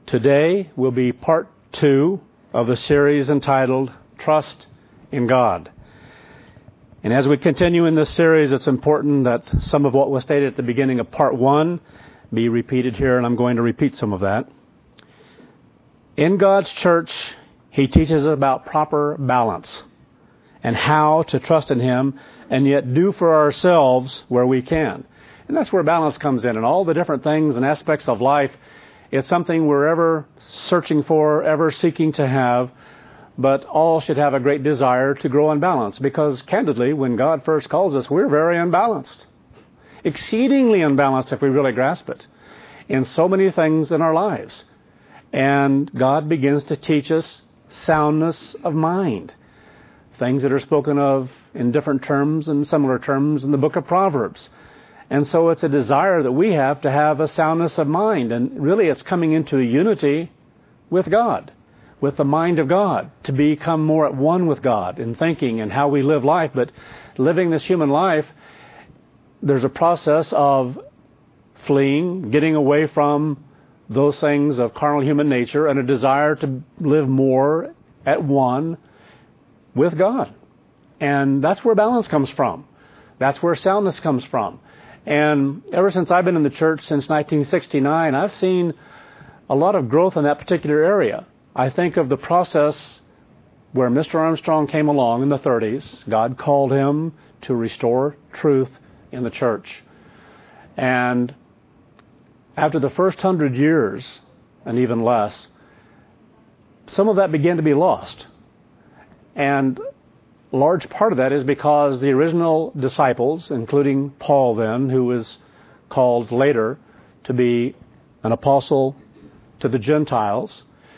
Today will be part 2 of the series entitled Trust in God. And as we continue in this series, it's important that some of what was stated at the beginning of part 1 be repeated here, and I'm going to repeat some of that. In God's church, He teaches about proper balance and how to trust in Him and yet do for ourselves where we can. And that's where balance comes in. And all the different things and aspects of life, it's something we're ever searching for, ever seeking to have, but all should have a great desire to grow in balance. Because candidly, when God first calls us, we're very unbalanced. Exceedingly unbalanced if we really grasp it in so many things in our lives. And God begins to teach us soundness of mind. Things that are spoken of in different terms and similar terms in the book of Proverbs. And so it's a desire that we have to have a soundness of mind. And really it's coming into a unity with God, with the mind of God, to become more at one with God in thinking and how we live life. But living this human life, there's a process of fleeing, getting away from those things of carnal human nature and a desire to live more at one with God. And that's where balance comes from. That's where soundness comes from. And ever since I've been in the church since 1969, I've seen a lot of growth in that particular area. I think of the process where Mr. Armstrong came along in the 30s. God called him to restore truth in the church. And after the first 100 years, and even less, some of that began to be lost. And a large part of that is because the original disciples, including Paul then, who was called later to be an apostle to the Gentiles,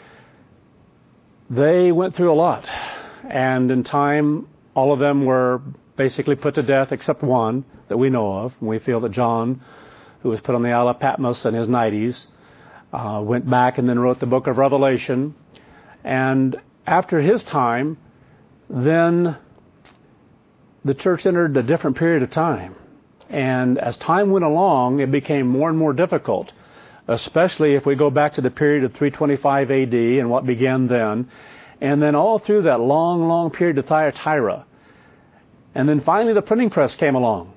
they went through a lot. And in time, all of them were basically put to death except one that we know of. We feel that John, who was put on the Isle of Patmos in his 90s, went back and then wrote the book of Revelation. And after his time, then the church entered a different period of time. And as time went along, it became more and more difficult, especially if we go back to the period of 325 AD and what began then, and then all through that long, long period of Thyatira. And then finally the printing press came along.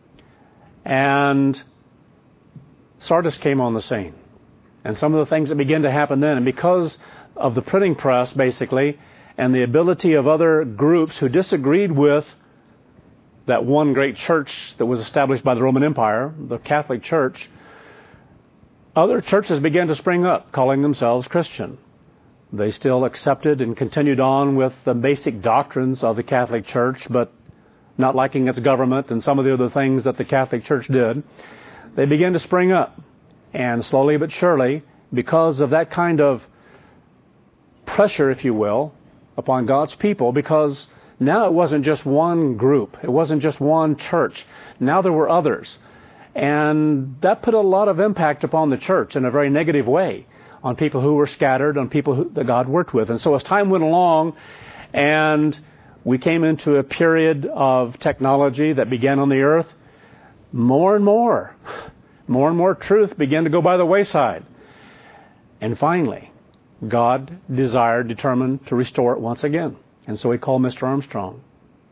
And Sardis came on the scene. And some of the things that began to happen then, and because of the printing press, basically, and the ability of other groups who disagreed with that one great church that was established by the Roman Empire, the Catholic Church, other churches began to spring up, calling themselves Christian. They still accepted and continued on with the basic doctrines of the Catholic Church, but not liking its government and some of the other things that the Catholic Church did. They began to spring up. And slowly but surely, because of that kind of pressure, if you will, upon God's people, because now it wasn't just one group. It wasn't just one church. Now there were others. And that put a lot of impact upon the church in a very negative way, on people who were scattered, on people that God worked with. And so as time went along and we came into a period of technology that began on the earth, more and more truth began to go by the wayside. And finally, God determined to restore it once again. And so He called Mr. Armstrong.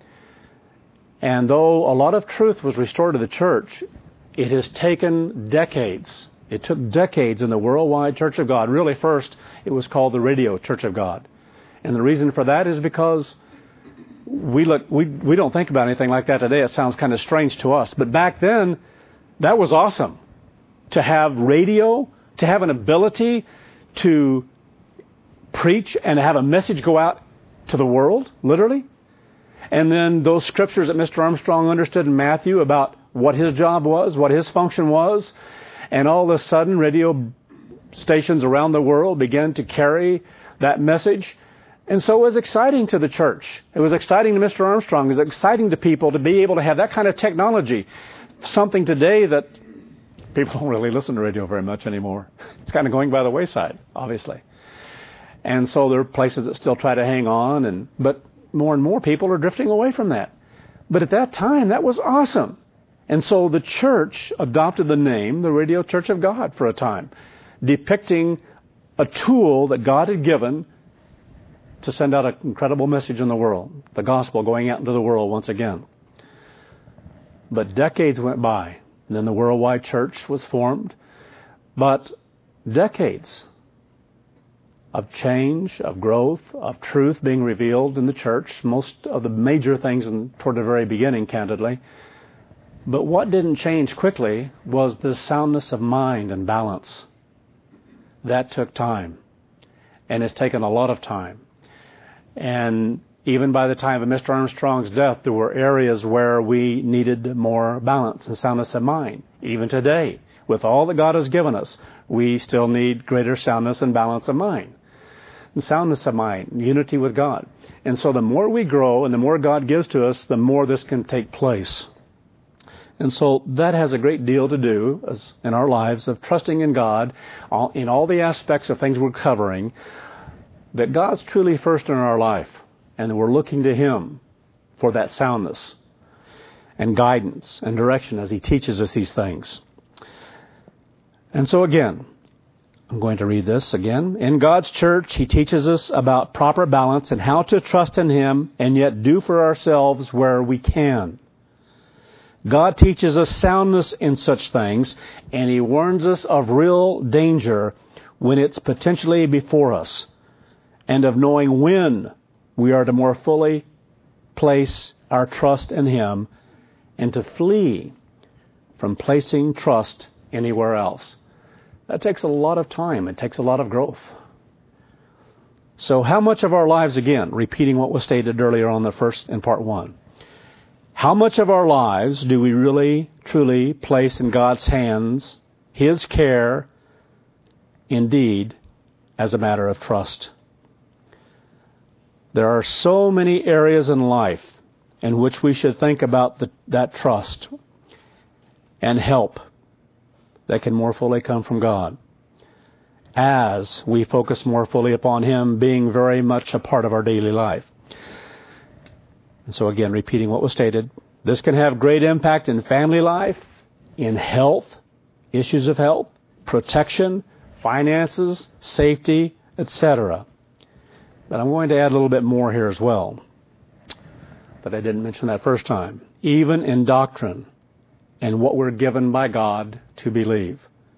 And though a lot of truth was restored to the church, it has taken decades. It took decades in the Worldwide Church of God. Really, first, it was called the Radio Church of God. And the reason for that is because we don't think about anything like that today. It sounds kind of strange to us. But back then, that was awesome. To have radio, to have an ability to preach and have a message go out to the world, literally. And then those scriptures that Mr. Armstrong understood in Matthew about what his job was, what his function was. And all of a sudden, radio stations around the world began to carry that message. And so it was exciting to the church. It was exciting to Mr. Armstrong. It was exciting to people to be able to have that kind of technology. Something today that people don't really listen to radio very much anymore. It's kind of going by the wayside, obviously. And so there are places that still try to hang on, but more and more people are drifting away from that. But at that time, that was awesome. And so the church adopted the name, the Radio Church of God, for a time, depicting a tool that God had given to send out an incredible message in the world, the gospel going out into the world once again. But decades went by, and then the worldwide church was formed. But decades of change, of growth, of truth being revealed in the church, most of the major things toward the very beginning, candidly. But what didn't change quickly was the soundness of mind and balance. That took time, and it's taken a lot of time. And even by the time of Mr. Armstrong's death, there were areas where we needed more balance and soundness of mind. Even today, with all that God has given us, we still need greater soundness and balance of mind. And soundness of mind, unity with God. And so the more we grow and the more God gives to us, the more this can take place. And so that has a great deal to do in our lives of trusting in God in all the aspects of things we're covering, that God's truly first in our life, and we're looking to Him for that soundness and guidance and direction as He teaches us these things. And so again, I'm going to read this again. In God's church, He teaches us about proper balance and how to trust in Him and yet do for ourselves where we can. God teaches us soundness in such things, and He warns us of real danger when it's potentially before us, and of knowing when we are to more fully place our trust in Him and to flee from placing trust anywhere else. That takes a lot of time. It takes a lot of growth. So how much of our lives, again, repeating what was stated earlier on in part 1, how much of our lives do we really, truly place in God's hands, His care, indeed, as a matter of trust? There are so many areas in life in which we should think about that trust and help that can more fully come from God as we focus more fully upon Him being very much a part of our daily life. And so again, repeating what was stated, this can have great impact in family life, in health, issues of health, protection, finances, safety, etc. But I'm going to add a little bit more here as well. But I didn't mention that first time. Even in doctrine and what we're given by God to believe.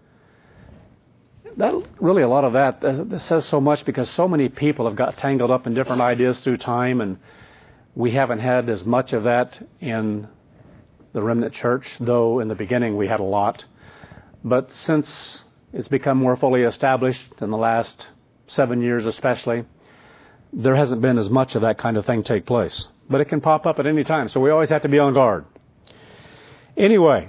Really, a lot of that says so much because so many people have got tangled up in different ideas through time, and we haven't had as much of that in the remnant church, though in the beginning we had a lot. But since it's become more fully established in the last 7 years especially, there hasn't been as much of that kind of thing take place. But it can pop up at any time, so we always have to be on guard. Anyway,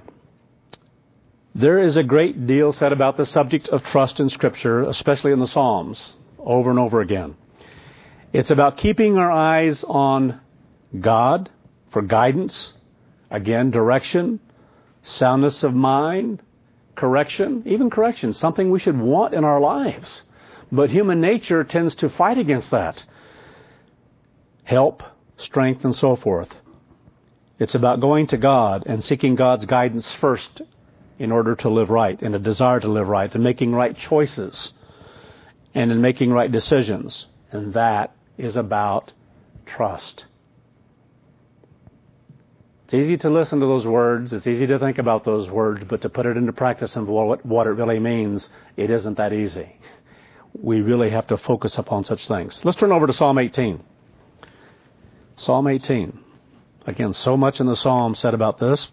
there is a great deal said about the subject of trust in Scripture, especially in the Psalms, over and over again. It's about keeping our eyes on God for guidance, again, direction, soundness of mind, correction, even correction, something we should want in our lives. But human nature tends to fight against that. Help, strength, and so forth. It's about going to God and seeking God's guidance first in order to live right, and a desire to live right, and making right choices, and in making right decisions. And that is about trust. It's easy to listen to those words. It's easy to think about those words, but to put it into practice and what it really means, it isn't that easy. We really have to focus upon such things. Let's turn over to Psalm 18. Psalm 18. Again, so much in the Psalm said about this.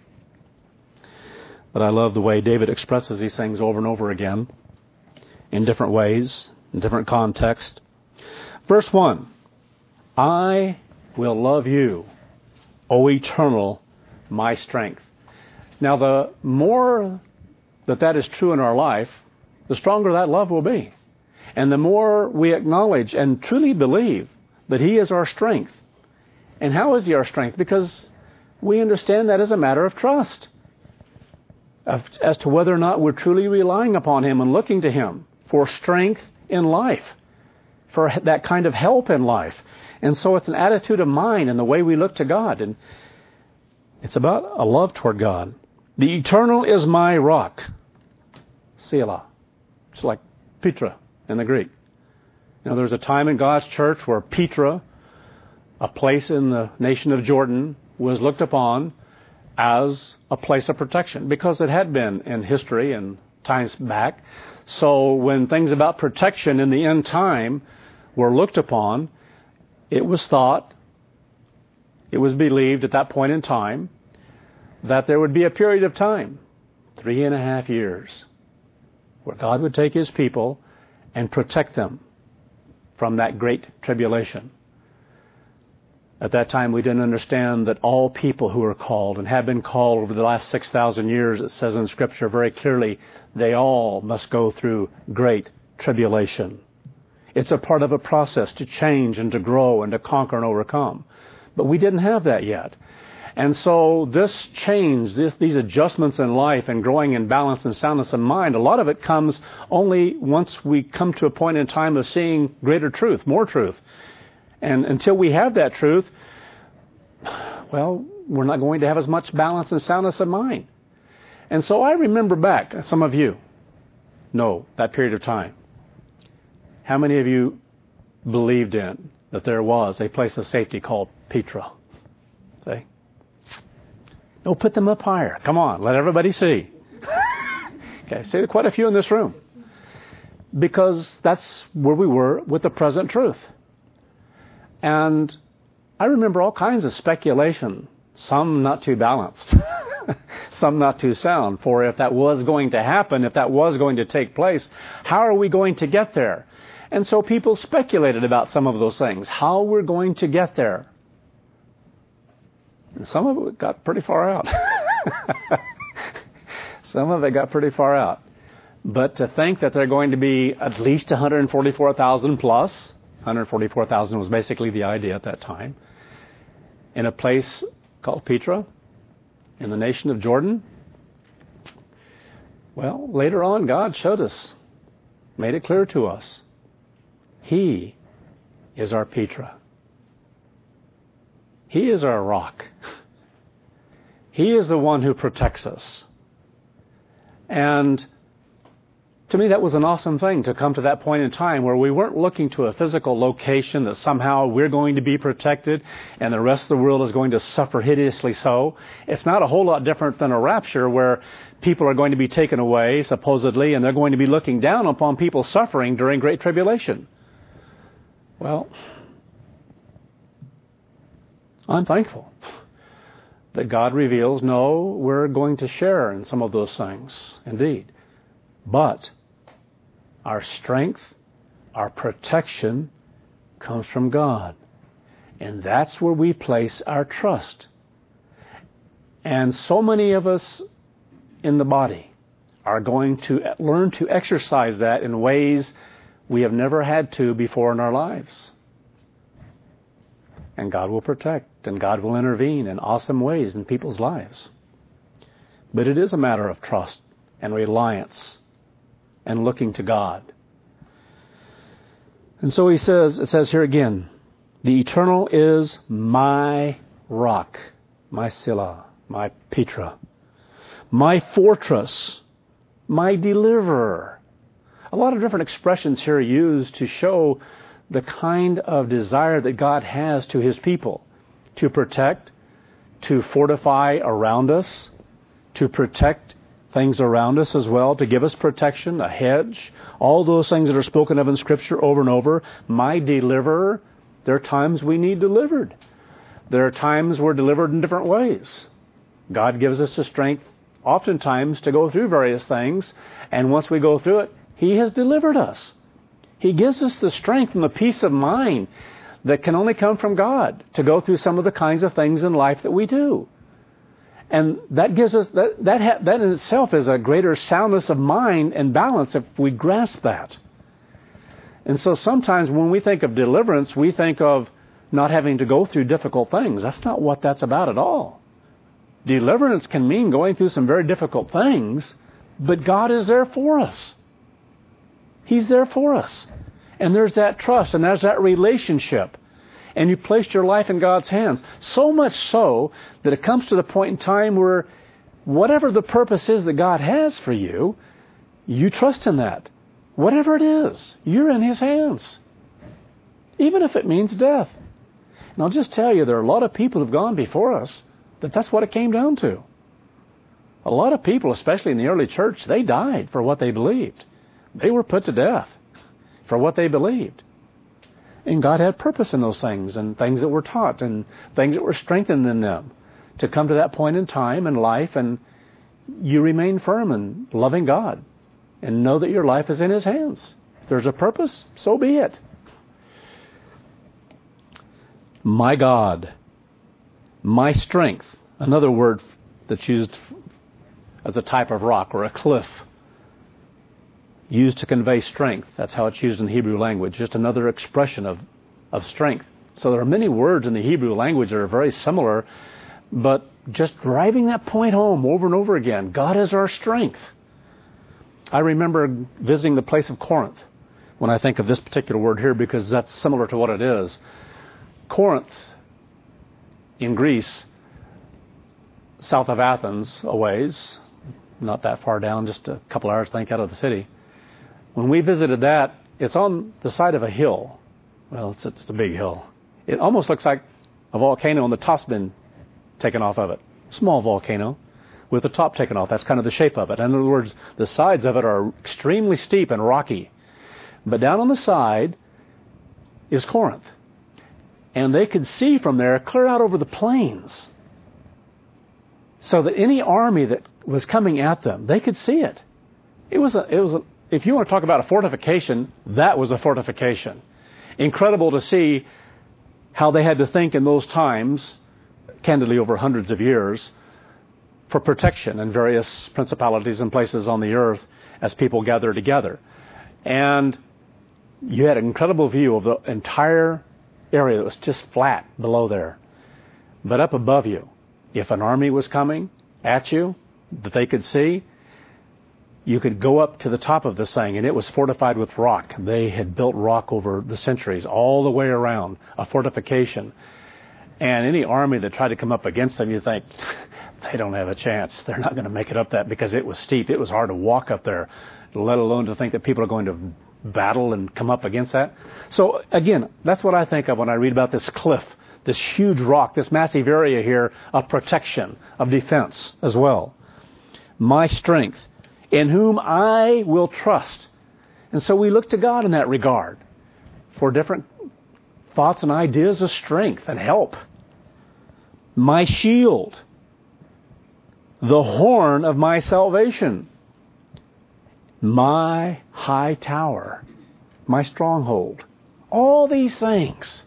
But I love the way David expresses these things over and over again in different ways, in different contexts. Verse 1. I will love you, O eternal, my strength. Now, the more that is true in our life, the stronger that love will be. And the more we acknowledge and truly believe that He is our strength. And how is He our strength? Because we understand that as a matter of trust. As to whether or not we're truly relying upon Him and looking to Him for strength in life, for that kind of help in life. And so it's an attitude of mind and the way we look to God. And it's about a love toward God. The eternal is my rock. Selah. It's like Petra in the Greek. There was a time in God's church where Petra, a place in the nation of Jordan, was looked upon as a place of protection because it had been in history and times back. So when things about protection in the end time were looked upon, it was thought, it was believed at that point in time, that there would be a period of time, 3.5 years, where God would take His people and protect them from that great tribulation. At that time, we didn't understand that all people who are called and have been called over the last 6,000 years, it says in Scripture very clearly, they all must go through great tribulation. It's a part of a process to change and to grow and to conquer and overcome. But we didn't have that yet. And so this change, these adjustments in life and growing in balance and soundness of mind, a lot of it comes only once we come to a point in time of seeing greater truth, more truth. And until we have that truth, well, we're not going to have as much balance and soundness of mind. And so I remember back, some of you know that period of time. How many of you believed in that there was a place of safety called Petra? See? No, put them up higher. Come on, let everybody see. Okay, see, quite a few in this room. Because that's where we were with the present truth. And I remember all kinds of speculation, some not too balanced, some not too sound, for if that was going to happen, if that was going to take place, how are we going to get there? And so people speculated about some of those things, how we're going to get there. And some of it got pretty far out. Some of it got pretty far out. But to think that there are going to be at least 144,000 plus, 144,000 was basically the idea at that time, in a place called Petra, in the nation of Jordan. Well, later on, God showed us, made it clear to us, He is our Petra. He is our rock. He is the one who protects us. And to me, that was an awesome thing to come to that point in time where we weren't looking to a physical location that somehow we're going to be protected and the rest of the world is going to suffer hideously so. It's not a whole lot different than a rapture where people are going to be taken away, supposedly, and they're going to be looking down upon people suffering during Great Tribulation. Well, I'm thankful that God reveals, no, we're going to share in some of those things, indeed. But our strength, our protection comes from God. And that's where we place our trust. And so many of us in the body are going to learn to exercise that in ways we have never had to before in our lives. And God will protect, and God will intervene in awesome ways in people's lives. But it is a matter of trust and reliance and looking to God. And so it says here again, the eternal is my rock, my Selah, my Petra, my fortress, my deliverer. A lot of different expressions here are used to show the kind of desire that God has to His people, to protect, to fortify around us, to protect things around us as well, to give us protection, a hedge, all those things that are spoken of in Scripture over and over. My deliverer, there are times we need delivered. There are times we're delivered in different ways. God gives us the strength, oftentimes, to go through various things, and once we go through it, He has delivered us. He gives us the strength and the peace of mind that can only come from God to go through some of the kinds of things in life that we do. And that gives us, that in itself is a greater soundness of mind and balance if we grasp that. And so sometimes when we think of deliverance, we think of not having to go through difficult things. That's not what that's about at all. Deliverance can mean going through some very difficult things, but God is there for us. He's there for us. And there's that trust and there's that relationship. And you placed your life in God's hands. So much so that it comes to the point in time where whatever the purpose is that God has for you, you trust in that. Whatever it is, you're in His hands. Even if it means death. And I'll just tell you, there are a lot of people who've gone before us that's what it came down to. A lot of people, especially in the early church, they died for what they believed. They were put to death for what they believed. And God had purpose in those things, and things that were taught, and things that were strengthened in them to come to that point in time in life, and you remain firm in loving God and know that your life is in His hands. If there's a purpose, so be it. My God, my strength, another word that's used as a type of rock or a cliff, used to convey strength. That's how it's used in the Hebrew language, just another expression of strength. So there are many words in the Hebrew language that are very similar, but just driving that point home over and over again. God is our strength. I remember visiting the place of Corinth when I think of this particular word here, because that's similar to what it is. Corinth in Greece, south of Athens a ways, not that far down, just a couple hours, I think, out of the city. When we visited that, it's on the side of a hill. Well, it's a big hill. It almost looks like a volcano, and the top's been taken off of it. Small volcano with the top taken off. That's kind of the shape of it. In other words, the sides of it are extremely steep and rocky. But down on the side is Corinth. And they could see from there clear out over the plains. So that any army that was coming at them, they could see it. It was if you want to talk about a fortification, that was a fortification. Incredible to see how they had to think in those times, candidly over hundreds of years, for protection in various principalities and places on the earth as people gathered together. And you had an incredible view of the entire area that was just flat below there. But up above you, if an army was coming at you that they could see, you could go up to the top of this thing, and it was fortified with rock. They had built rock over the centuries, all the way around, a fortification. And any army that tried to come up against them, you think, they don't have a chance. They're not going to make it up that, because it was steep. It was hard to walk up there, let alone to think that people are going to battle and come up against that. So again, that's what I think of when I read about this cliff, this huge rock, this massive area here of protection, of defense as well. My strength, in whom I will trust. And so we look to God in that regard for different thoughts and ideas of strength and help. My shield, the horn of my salvation, my high tower, my stronghold. All these things.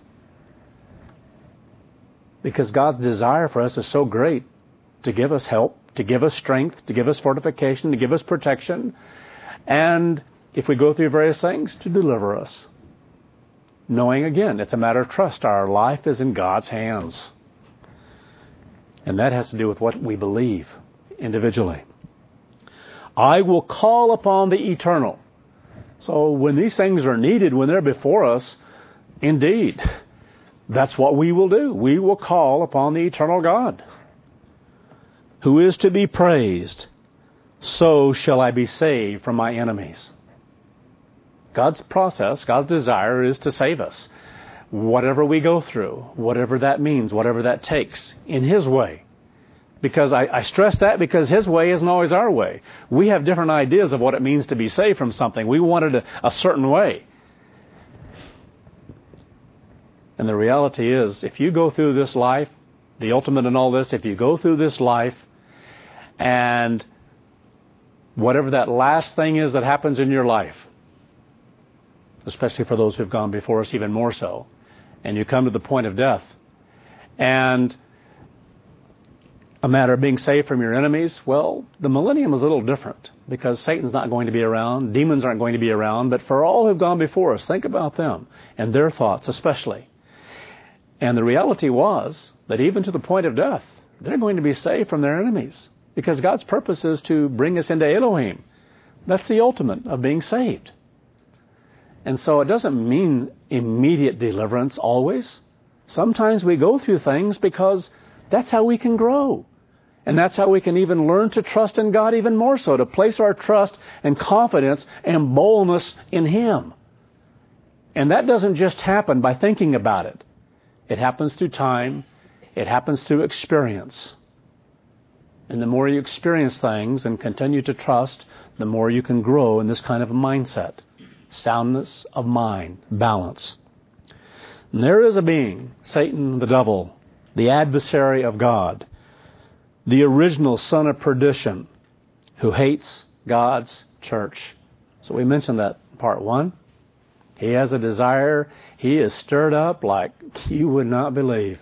Because God's desire for us is so great to give us help, to give us strength, to give us fortification, to give us protection, and if we go through various things, to deliver us. Knowing, again, it's a matter of trust. Our life is in God's hands. And that has to do with what we believe individually. I will call upon the eternal. So when these things are needed, when they're before us, indeed, that's what we will do. We will call upon the eternal God, who is to be praised. So shall I be saved from my enemies. God's process, God's desire is to save us. Whatever we go through, whatever that means, whatever that takes, in His way. Because I stress that because His way isn't always our way. We have different ideas of what it means to be saved from something. We want it a certain way. And the reality is, if you go through this life, the ultimate in all this, if you go through this life and whatever that last thing is that happens in your life, especially for those who've gone before us even more so, and you come to the point of death, and a matter of being saved from your enemies, well, the millennium is a little different because Satan's not going to be around, demons aren't going to be around, but for all who've gone before us, think about them and their thoughts especially. And the reality was that even to the point of death, they're going to be saved from their enemies because God's purpose is to bring us into Elohim. That's the ultimate of being saved. And so it doesn't mean immediate deliverance always. Sometimes we go through things because that's how we can grow. And that's how we can even learn to trust in God even more so, to place our trust and confidence and boldness in Him. And that doesn't just happen by thinking about it. It happens through time. It happens through experience. And the more you experience things and continue to trust, the more you can grow in this kind of a mindset. Soundness of mind, balance. And there is a being, Satan the devil, the adversary of God, the original son of perdition, who hates God's church. So we mentioned that in part 1. He has a desire. He is stirred up like you would not believe.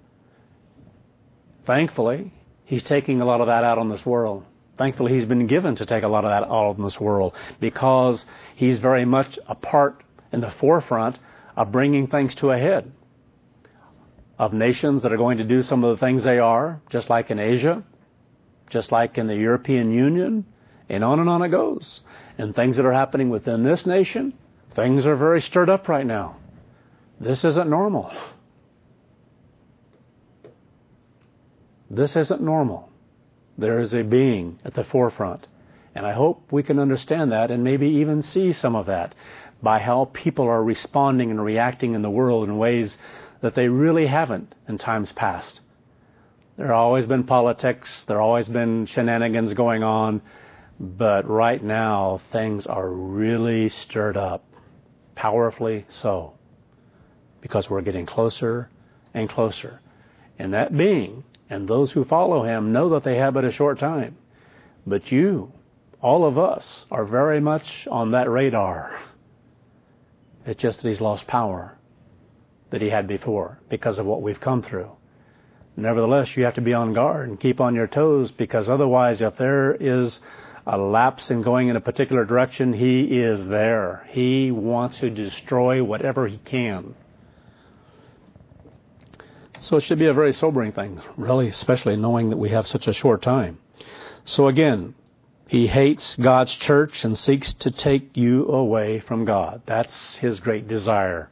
Thankfully, he's taking a lot of that out on this world. Thankfully, he's been given to take a lot of that out on this world because he's very much a part in the forefront of bringing things to a head. Of nations that are going to do some of the things they are, just like in Asia, just like in the European Union, and on it goes. And things that are happening within this nation, things are very stirred up right now. This isn't normal. This isn't normal. There is a being at the forefront. And I hope we can understand that and maybe even see some of that by how people are responding and reacting in the world in ways that they really haven't in times past. There have always been politics. There have always been shenanigans going on. But right now, things are really stirred up. Powerfully so. Because we're getting closer and closer. And that being, and those who follow him, know that they have but a short time. But you, all of us, are very much on that radar. It's just that he's lost power that he had before because of what we've come through. Nevertheless, you have to be on guard and keep on your toes, because otherwise, if there is a lapse in going in a particular direction, he is there. He wants to destroy whatever he can. So it should be a very sobering thing, really, especially knowing that we have such a short time. So again, he hates God's church and seeks to take you away from God. That's his great desire.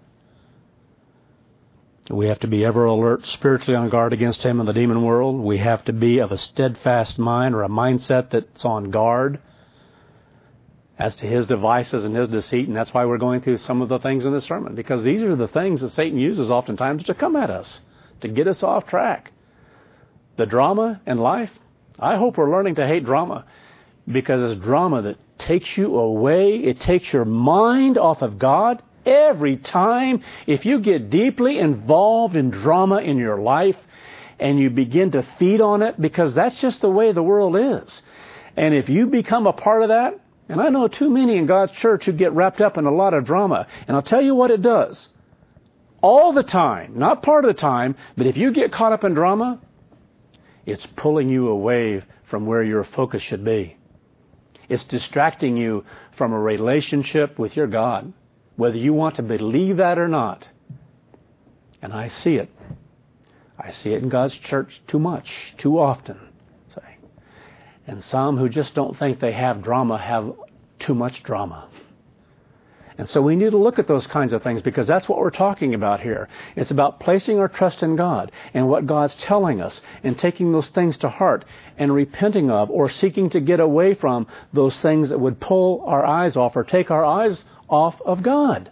We have to be ever alert, spiritually on guard against him in the demon world. We have to be of a steadfast mind, or a mindset that's on guard as to his devices and his deceit. And that's why we're going through some of the things in this sermon, because these are the things that Satan uses oftentimes to come at us, to get us off track. The drama in life, I hope we're learning to hate drama, because it's drama that takes you away. It takes your mind off of God. Every time, if you get deeply involved in drama in your life and you begin to feed on it, because that's just the way the world is. And if you become a part of that, and I know too many in God's church who get wrapped up in a lot of drama, and I'll tell you what it does. All the time, not part of the time, but if you get caught up in drama, it's pulling you away from where your focus should be. It's distracting you from a relationship with your God, whether you want to believe that or not. And I see it. I see it in God's church too much, too often. Say. And some who just don't think they have drama have too much drama. And so we need to look at those kinds of things, because that's what we're talking about here. It's about placing our trust in God and what God's telling us, and taking those things to heart and repenting of, or seeking to get away from those things that would pull our eyes off or take our eyes off of God.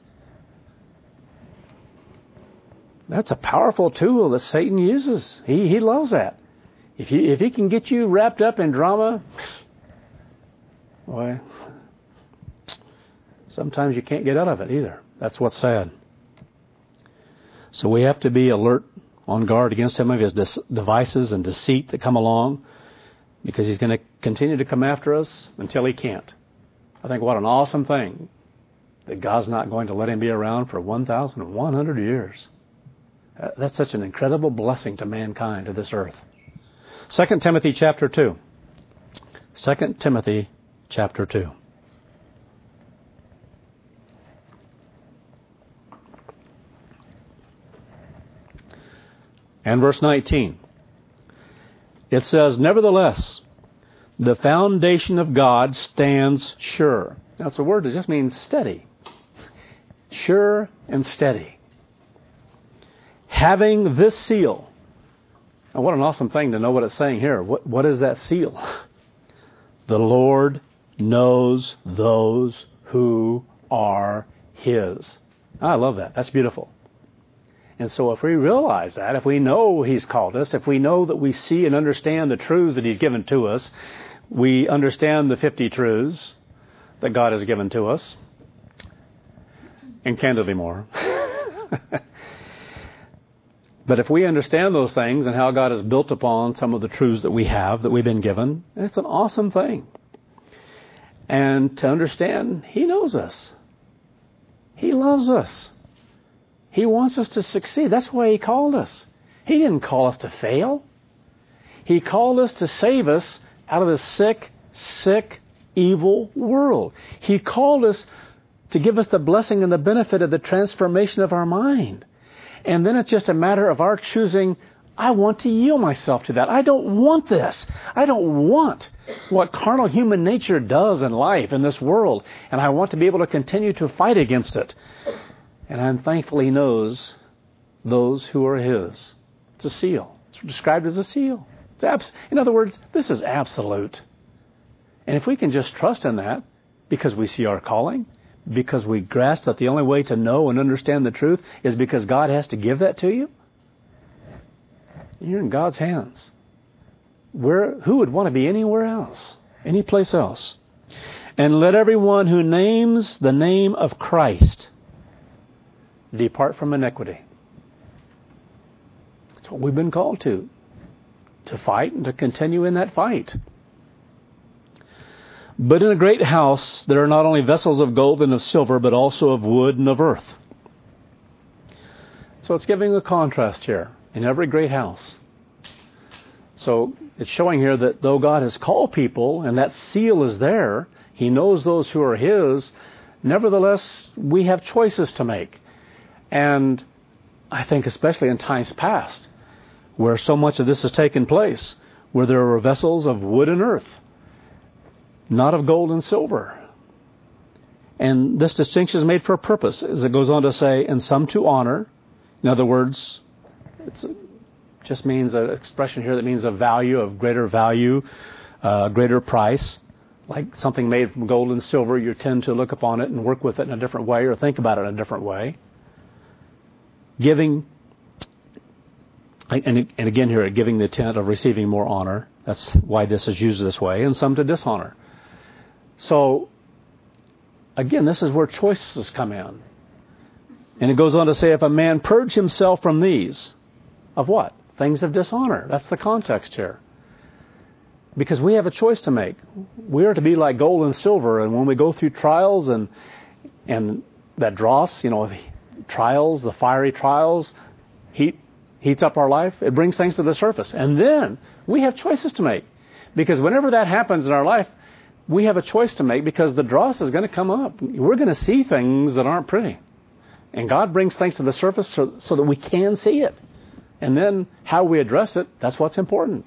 That's a powerful tool that Satan uses. He loves that. If he can get you wrapped up in drama, boy, sometimes you can't get out of it either. That's what's sad. So we have to be alert, on guard against some of his devices and deceit that come along, because he's going to continue to come after us until he can't. I think what an awesome thing that God's not going to let him be around for 1,100 years. That's such an incredible blessing to mankind, to this earth. 2 Timothy chapter 2. 2 Timothy chapter 2. And verse 19. It says, "Nevertheless, the foundation of God stands sure." Now, it's a word that just means steady. Sure and steady. "Having this seal, And what an awesome thing to know what it's saying here. What is that seal? The Lord knows those who are His. I love that. That's beautiful. And so if we realize that, if we know He's called us, if we know that we see and understand the truths that He's given to us, we understand the 50 truths that God has given to us, and candidly more. But if we understand those things and how God has built upon some of the truths that we have, that we've been given, it's an awesome thing. And to understand, He knows us. He loves us. He wants us to succeed. That's why He called us. He didn't call us to fail. He called us to save us out of this sick, evil world. He called us to give us the blessing and the benefit of the transformation of our mind. And then it's just a matter of our choosing, I want to yield myself to that. I don't want this. I don't want what carnal human nature does in life, in this world. And I want to be able to continue to fight against it. And I'm thankful He knows those who are His. It's a seal. It's described as a seal. In other words, this is absolute. And if we can just trust in that, because we see our calling, because we grasp that the only way to know and understand the truth is because God has to give that to you, you're in God's hands. Who would want to be anywhere else? Any place else? And let everyone who names the name of Christ depart from iniquity. That's what we've been called to fight and to continue in that fight. But in a great house there are not only vessels of gold and of silver, but also of wood and of earth. So it's giving a contrast here. In every great house. So it's showing here that though God has called people and that seal is there, He knows those who are His, nevertheless we have choices to make. And I think especially in times past, where so much of this has taken place, where there were vessels of wood and earth, not of gold and silver. And this distinction is made for a purpose, as it goes on to say, and some to honor. In other words, it just means an expression here that means a value, of greater value, greater price. Like something made from gold and silver, you tend to look upon it and work with it in a different way or think about it in a different way. Giving, and again here, giving the intent of receiving more honor. That's why this is used this way, and some to dishonor. So, again, this is where choices come in. And it goes on to say, if a man purge himself from these, of what? Things of dishonor. That's the context here. Because we have a choice to make. We are to be like gold and silver, and when we go through trials and that dross, the trials, the fiery trials, heats up our life, it brings things to the surface. And then we have choices to make. Because whenever that happens in our life, we have a choice to make because the dross is going to come up. We're going to see things that aren't pretty. And God brings things to the surface so that we can see it. And then how we address it, that's what's important.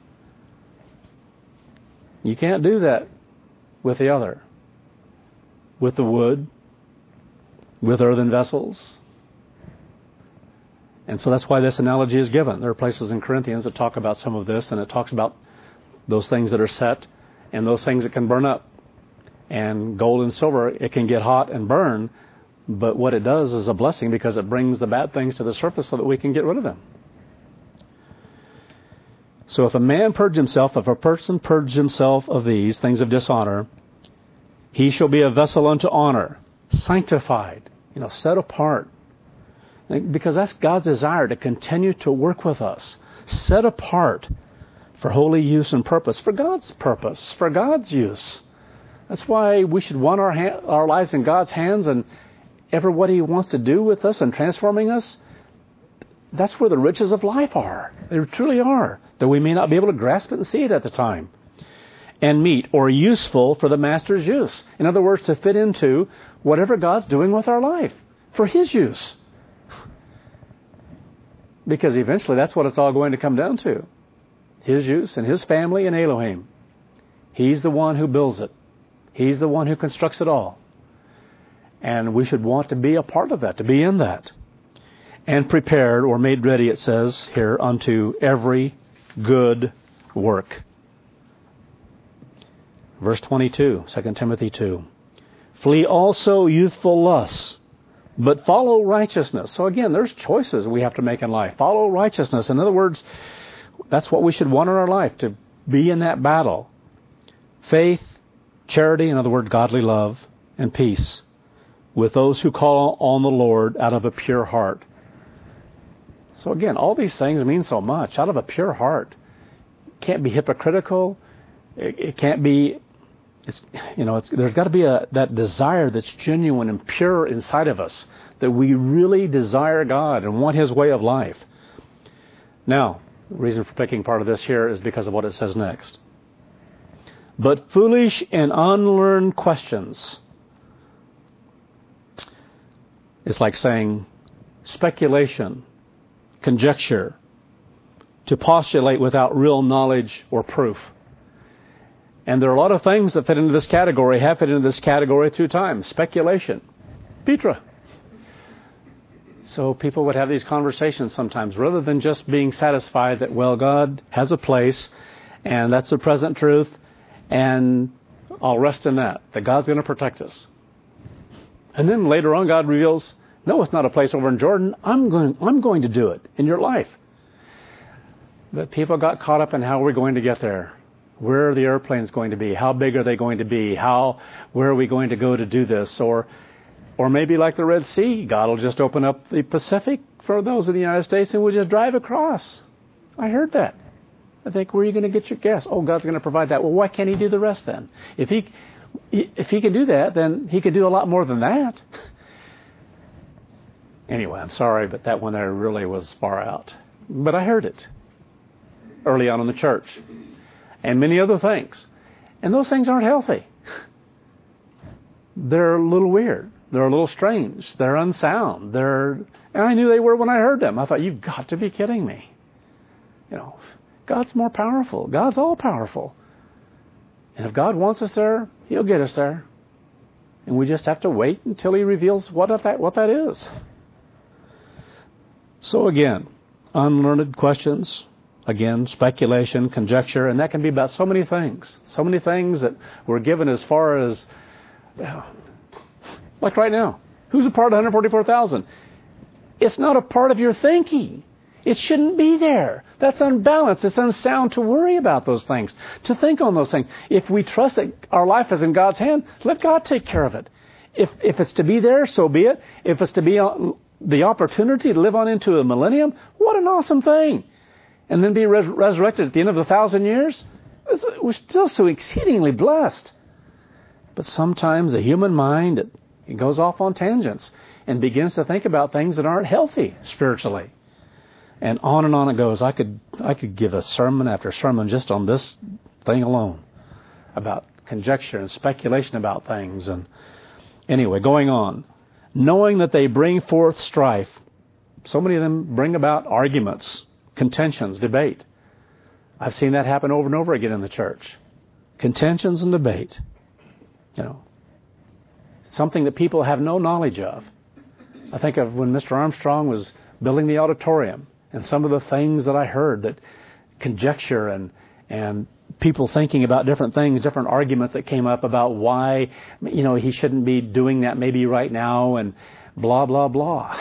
You can't do that with the other. With the wood, with earthen vessels. And so that's why this analogy is given. There are places in Corinthians that talk about some of this, and it talks about those things that are set and those things that can burn up. And gold and silver, it can get hot and burn, but what it does is a blessing because it brings the bad things to the surface so that we can get rid of them. So if a man purge himself, if a person purge himself of these things of dishonor, he shall be a vessel unto honor, sanctified, set apart. Because that's God's desire, to continue to work with us, set apart for holy use and purpose, for God's use. That's why we should want our lives in God's hands, and ever what He wants to do with us and transforming us, that's where the riches of life are. They truly are, though we may not be able to grasp it and see it at the time. And meet, or useful for the Master's use. In other words, to fit into whatever God's doing with our life, for His use. Because eventually that's what it's all going to come down to. His use and His family and Elohim. He's the one who builds it. He's the one who constructs it all. And we should want to be a part of that, to be in that. and prepared, or made ready, it says here, unto every good work. Verse 22, 2 Timothy 2. Flee also youthful lusts, but follow righteousness. So again, there's choices we have to make in life. Follow righteousness. In other words, that's what we should want in our life, to be in that battle. Faith, charity, in other words, godly love, and peace with those who call on the Lord out of a pure heart. So again, all these things mean so much. Out of a pure heart. It can't be hypocritical. It can't be, there's got to be that desire that's genuine and pure inside of us, that we really desire God and want His way of life. Now, the reason for picking part of this here is because of what it says next. But foolish and unlearned questions. It's like saying speculation, conjecture, to postulate without real knowledge or proof. And there are a lot of things that fit into this category, have fit into this category through time. Speculation. Petra. So people would have these conversations sometimes, rather than just being satisfied that, well, God has a place, and that's the present truth, and I'll rest in that God's going to protect us. And then later on, God reveals, no, it's not a place over in Jordan. I'm going to do it in your life. But people got caught up in how we're going to get there. Where are the airplanes going to be? How big are they going to be? Where are we going to go to do this? Or maybe like the Red Sea, God will just open up the Pacific for those in the United States and we'll just drive across. I heard that. I think, where are you going to get your gas? Oh, God's going to provide that. Well, why can't He do the rest then? If He can do that, then He could do a lot more than that. Anyway, I'm sorry, but that one there really was far out. But I heard it early on in the church. And many other things. And those things aren't healthy. They're a little weird. They're a little strange. They're unsound. And I knew they were when I heard them. I thought, you've got to be kidding me. God's more powerful. God's all powerful. And if God wants us there, He'll get us there. And we just have to wait until He reveals what that is. So again, unlearned questions. Again, speculation, conjecture, and that can be about so many things. So many things that we're given as far as, like right now, who's a part of 144,000? It's not a part of your thinking. It shouldn't be there. That's unbalanced. It's unsound to worry about those things, to think on those things. If we trust that our life is in God's hand, let God take care of it. If it's to be there, so be it. If it's to be the opportunity to live on into a millennium, what an awesome thing. And then be resurrected at the end of 1,000 years, we're still so exceedingly blessed. But sometimes the human mind, it goes off on tangents and begins to think about things that aren't healthy spiritually. And on it goes. I could give a sermon after sermon just on this thing alone, about conjecture and speculation about things. And anyway, going on. Knowing that they bring forth strife. So many of them bring about arguments, contentions, debate. I've seen that happen over and over again in the church. Contentions and debate. Something that people have no knowledge of. I think of when Mr. Armstrong was building the auditorium and some of the things that I heard, that conjecture and people thinking about different things, different arguments that came up about why, he shouldn't be doing that maybe right now, and blah, blah, blah.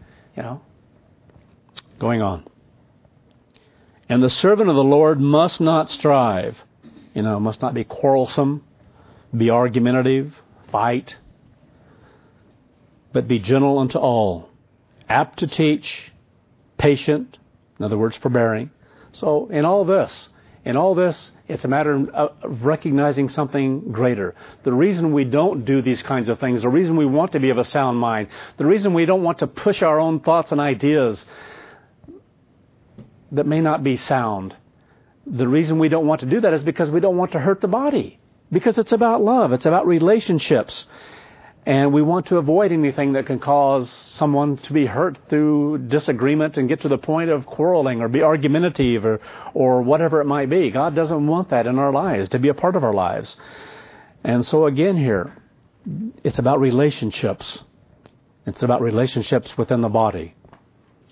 Going on. And the servant of the Lord must not strive, must not be quarrelsome, be argumentative, fight, but be gentle unto all, apt to teach, patient, in other words, forbearing. So in all this, it's a matter of recognizing something greater. The reason we don't do these kinds of things, the reason we want to be of a sound mind, the reason we don't want to push our own thoughts and ideas that may not be sound, the reason we don't want to do that is because we don't want to hurt the body. Because it's about love. It's about relationships. And we want to avoid anything that can cause someone to be hurt through disagreement and get to the point of quarreling or be argumentative or whatever it might be. God doesn't want that in our lives, to be a part of our lives. And so again here, it's about relationships. It's about relationships within the body.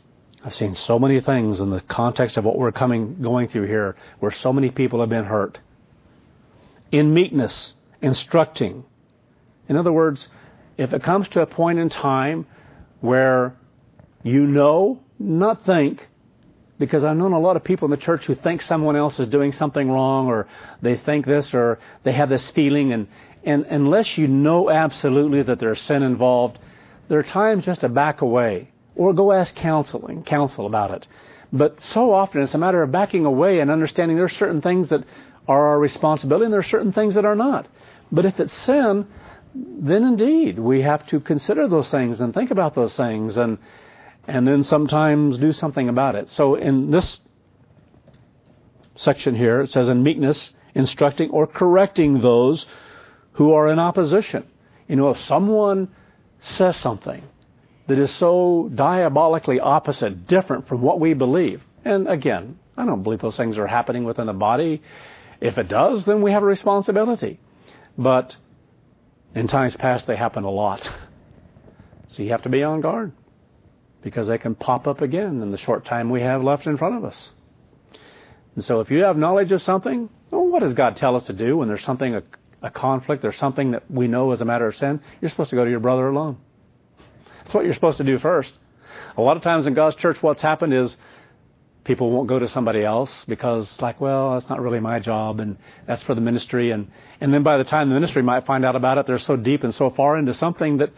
I've seen so many things in the context of what we're going through here where so many people have been hurt. In meekness, instructing. In other words, if it comes to a point in time where you know, not think, because I've known a lot of people in the church who think someone else is doing something wrong, or they think this, or they have this feeling, and unless you know absolutely that there's sin involved, there are times just to back away or go ask counsel about it. But so often it's a matter of backing away and understanding there are certain things that are our responsibility and there are certain things that are not. But if it's sin, then indeed we have to consider those things and think about those things and then sometimes do something about it. So in this section here, it says in meekness, instructing or correcting those who are in opposition. You know, if someone says something that is so diabolically opposite, different from what we believe, and again, I don't believe those things are happening within the body. If it does, then we have a responsibility. But in times past, they happen a lot. So you have to be on guard, because they can pop up again in the short time we have left in front of us. And so if you have knowledge of something, well, what does God tell us to do when there's something, a conflict, or something that we know is a matter of sin? You're supposed to go to your brother alone. That's what you're supposed to do first. A lot of times in God's church, what's happened is people won't go to somebody else because, like, well, that's not really my job, and that's for the ministry. And then by the time the ministry might find out about it, they're so deep and so far into something that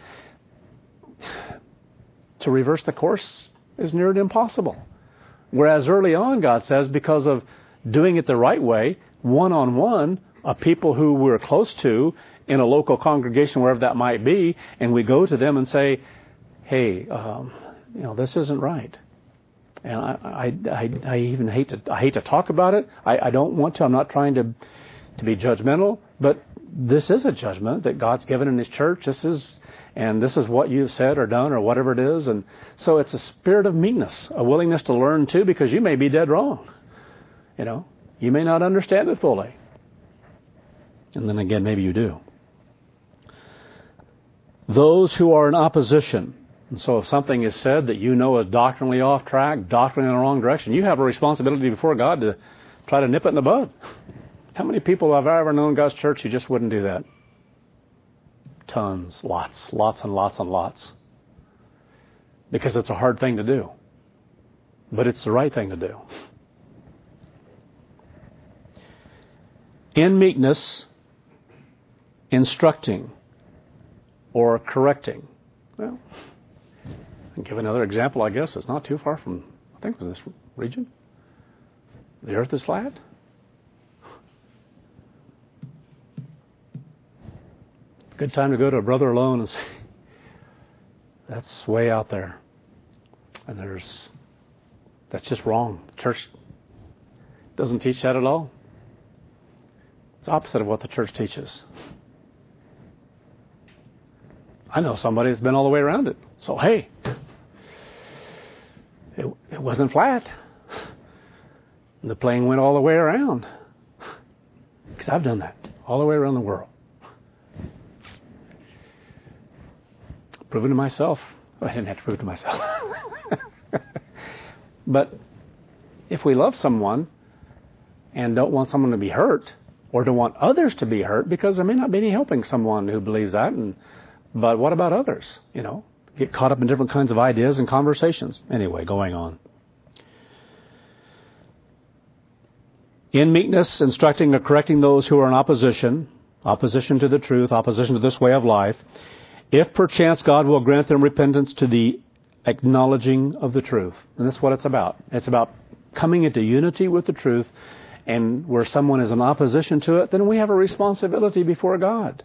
to reverse the course is near to impossible. Whereas early on, God says, because of doing it the right way, one-on-one, of people who we're close to in a local congregation, wherever that might be, and we go to them and say, hey, this isn't right. And I even hate to talk about it. I don't want to. I'm not trying to be judgmental, but this is a judgment that God's given in His church. This is what you've said or done or whatever it is. And so it's a spirit of meekness, a willingness to learn too, because you may be dead wrong. You may not understand it fully. And then again, maybe you do. Those who are in opposition. And so if something is said that you know is doctrinally off track, doctrinally in the wrong direction, you have a responsibility before God to try to nip it in the bud. How many people have I ever known in God's church who just wouldn't do that? Tons, lots and lots and lots. Because it's a hard thing to do. But it's the right thing to do. In meekness, instructing or correcting. Well, I'll give another example, I guess. It's not too far from, I think it was this region. The earth is flat. Good time to go to a brother alone and say, that's way out there. And that's just wrong. The church doesn't teach that at all. It's opposite of what the church teaches. I know somebody that's been all the way around it. So, hey, it wasn't flat. The plane went all the way around. Because I've done that all the way around the world. Proven to myself. I didn't have to prove it to myself. But if we love someone and don't want someone to be hurt, or don't want others to be hurt, because there may not be any helping someone who believes that, but what about others? Get caught up in different kinds of ideas and conversations. Anyway, going on. In meekness, instructing or correcting those who are in opposition to the truth, opposition to this way of life, if perchance God will grant them repentance to the acknowledging of the truth. And that's what it's about. It's about coming into unity with the truth, and where someone is in opposition to it, then we have a responsibility before God.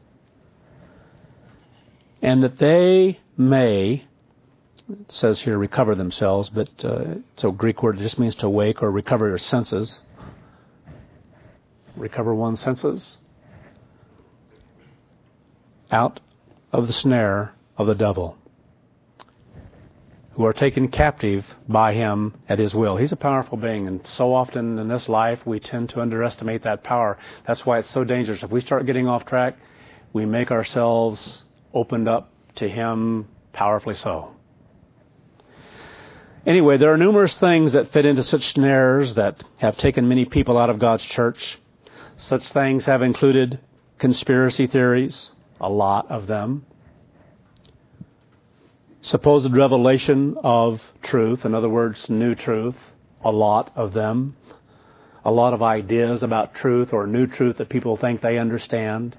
And that they may, it says here, recover themselves, but it's a Greek word that just means to wake or recover your senses. Recover one's senses out of the snare of the devil, who are taken captive by him at his will. He's a powerful being, and so often in this life we tend to underestimate that power. That's why it's so dangerous. If we start getting off track, we make ourselves opened up to him, powerfully so. Anyway, there are numerous things that fit into such snares that have taken many people out of God's church. Such things have included conspiracy theories, a lot of them. Supposed revelation of truth, in other words, new truth, a lot of them. A lot of ideas about truth or new truth that people think they understand.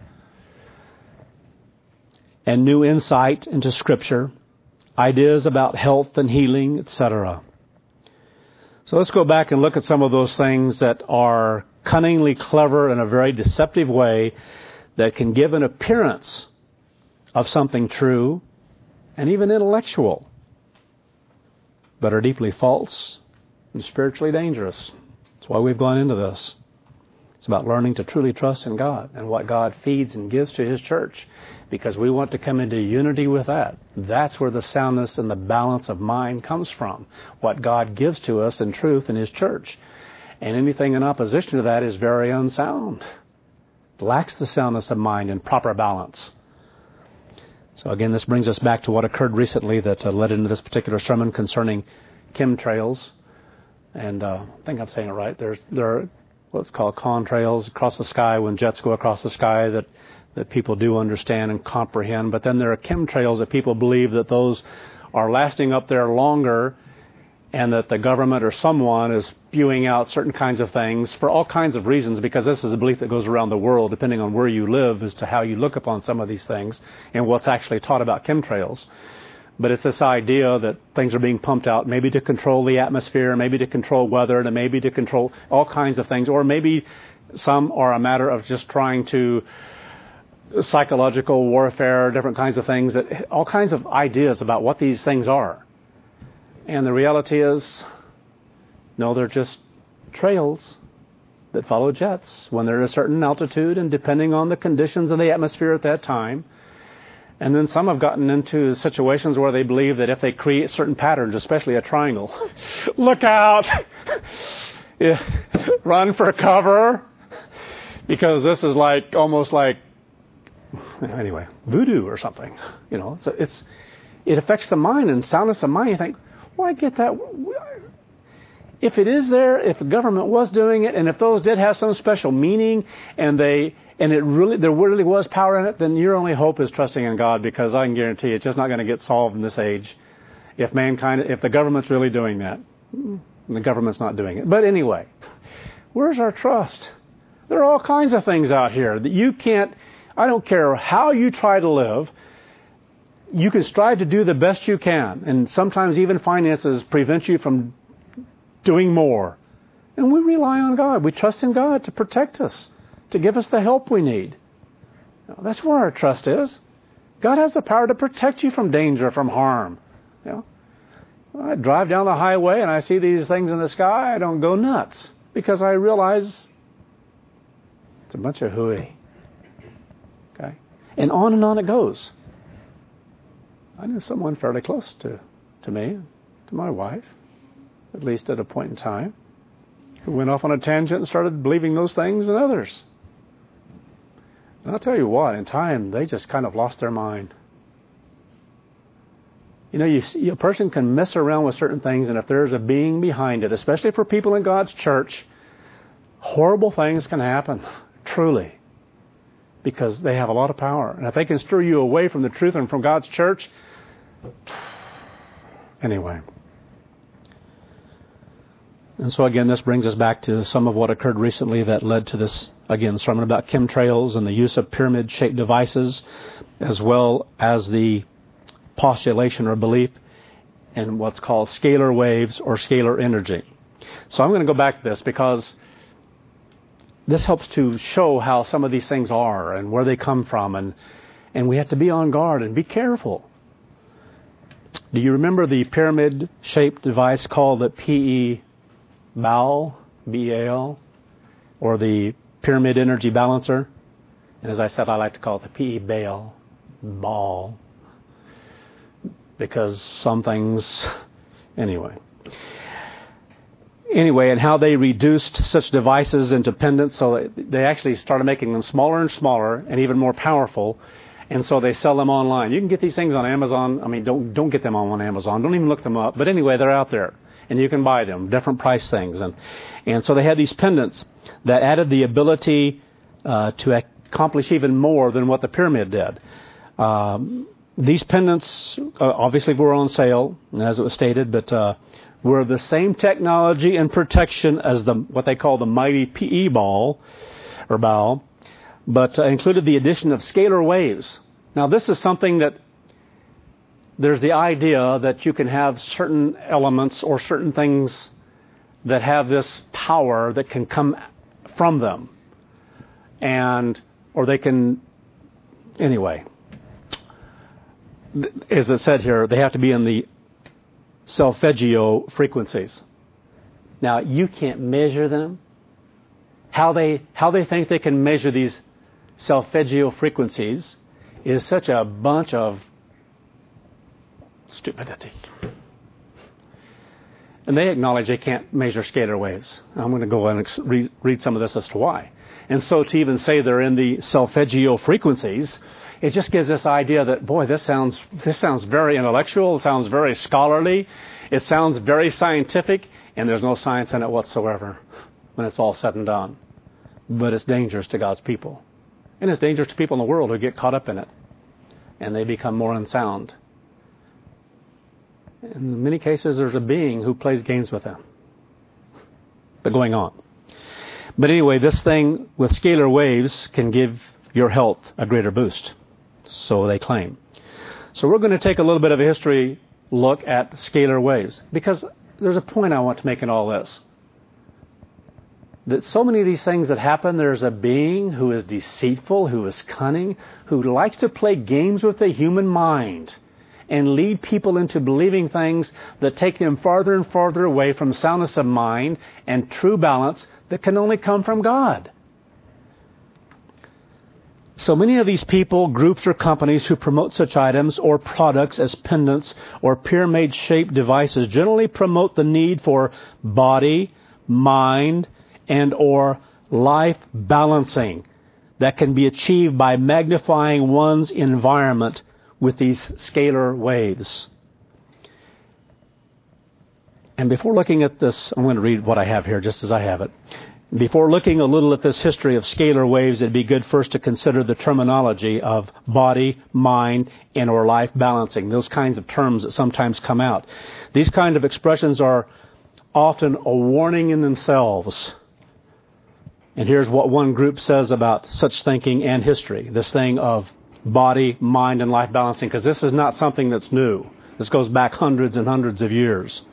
And new insight into Scripture, ideas about health and healing, etc. So let's go back and look at some of those things that are cunningly clever in a very deceptive way that can give an appearance of something true and even intellectual, but are deeply false and spiritually dangerous. That's why we've gone into this. It's about learning to truly trust in God and what God feeds and gives to His church, because we want to come into unity with that. That's where the soundness and the balance of mind comes from, what God gives to us in truth in His church. And anything in opposition to that is very unsound. It lacks the soundness of mind and proper balance. So again, this brings us back to what occurred recently that led into this particular sermon concerning chemtrails. And I think I'm saying it right. There are what's called contrails across the sky, when jets go across the sky, that people do understand and comprehend. But then there are chemtrails that people believe that those are lasting up there longer, and that the government or someone is spewing out certain kinds of things for all kinds of reasons, because this is a belief that goes around the world, depending on where you live, as to how you look upon some of these things and what's actually taught about chemtrails. But it's this idea that things are being pumped out, maybe to control the atmosphere, maybe to control weather, and maybe to control all kinds of things. Or maybe some are a matter of just trying to psychological warfare, different kinds of things, that all kinds of ideas about what these things are. And the reality is, no, they're just trails that follow jets when they're at a certain altitude and depending on the conditions of the atmosphere at that time. And then some have gotten into situations where they believe that if they create certain patterns, especially a triangle, look out! Yeah. Run for cover! Because this is like, almost like, anyway, voodoo or something. You know, so it affects the mind and soundness of mind. You think, well, I get that. If it is there, if the government was doing it, and if those did have some special meaning, and there really was power in it, then your only hope is trusting in God, because I can guarantee you it's just not going to get solved in this age if the government's really doing that. And the government's not doing it. But anyway, where's our trust? There are all kinds of things out here that you can't, I don't care how you try to live, you can strive to do the best you can. And sometimes even finances prevent you from doing more. And we rely on God. We trust in God to protect us, to give us the help we need. That's where our trust is. God has the power to protect you from danger, from harm. I drive down the highway and I see these things in the sky, I don't go nuts, because I realize it's a bunch of hooey. Okay? And on it goes. I knew someone fairly close to me, to my wife, at least at a point in time, who went off on a tangent and started believing those things and others. And I'll tell you what, in time, they just kind of lost their mind. You know, a person can mess around with certain things, and if there's a being behind it, especially for people in God's church, horrible things can happen, truly, because they have a lot of power. And if they can stir you away from the truth and from God's church, anyway. And so again, this brings us back to some of what occurred recently that led to this, again, sermon about chemtrails and the use of pyramid-shaped devices, as well as the postulation or belief in what's called scalar waves or scalar energy. So I'm going to go back to this because this helps to show how some of these things are and where they come from, and we have to be on guard and be careful. Do you remember the pyramid-shaped device called the BAL, B-A-L, or the Pyramid Energy Balancer? And as I said, I like to call it the PE-BAL, ball, because some things, anyway, and how they reduced such devices into pendants, so they actually started making them smaller and smaller and even more powerful, And so they sell them online. You can get these things on Amazon. I mean, don't get them on Amazon. Don't even look them up. But anyway, they're out there. And you can buy them, different price things. And so they had these pendants that added the ability to accomplish even more than what the pyramid did. These pendants obviously were on sale, as it was stated, but were the same technology and protection as what they call the mighty PE ball, or bow, but included the addition of scalar waves. Now, this is something that there's the idea that you can have certain elements or certain things that have this power that can come from them. Or they can, anyway, as it said here, they have to be in the solfeggio frequencies. Now, you can't measure them. How they think they can measure these solfeggio frequencies is such a bunch of stupidity. And they acknowledge they can't measure scalar waves. I'm going to go and read some of this as to why. And so to even say they're in the solfeggio frequencies, it just gives this idea that, boy, this sounds very intellectual, it sounds very scholarly, it sounds very scientific, and there's no science in it whatsoever when it's all said and done. But it's dangerous to God's people. And it's dangerous to people in the world who get caught up in it. And they become more unsound. In many cases, there's a being who plays games with them. But going on. But anyway, this thing with scalar waves can give your health a greater boost. So they claim. So we're going to take a little bit of a history look at scalar waves. Because there's a point I want to make in all this. That so many of these things that happen, there's a being who is deceitful, who is cunning, who likes to play games with the human mind and lead people into believing things that take them farther and farther away from soundness of mind and true balance that can only come from God. So many of these people, groups, or companies who promote such items or products as pendants or pyramid-shaped devices generally promote the need for body, mind, and or life balancing that can be achieved by magnifying one's environment with these scalar waves. And before looking at this, I'm going to read what I have here just as I have it. Before looking a little at this history of scalar waves, it'd be good first to consider the terminology of body, mind, and or life balancing, those kinds of terms that sometimes come out. These kind of expressions are often a warning in themselves. And here's what one group says about such thinking and history, this thing of body, mind, and life balancing, because this is not something that's new. This goes back hundreds and hundreds of years.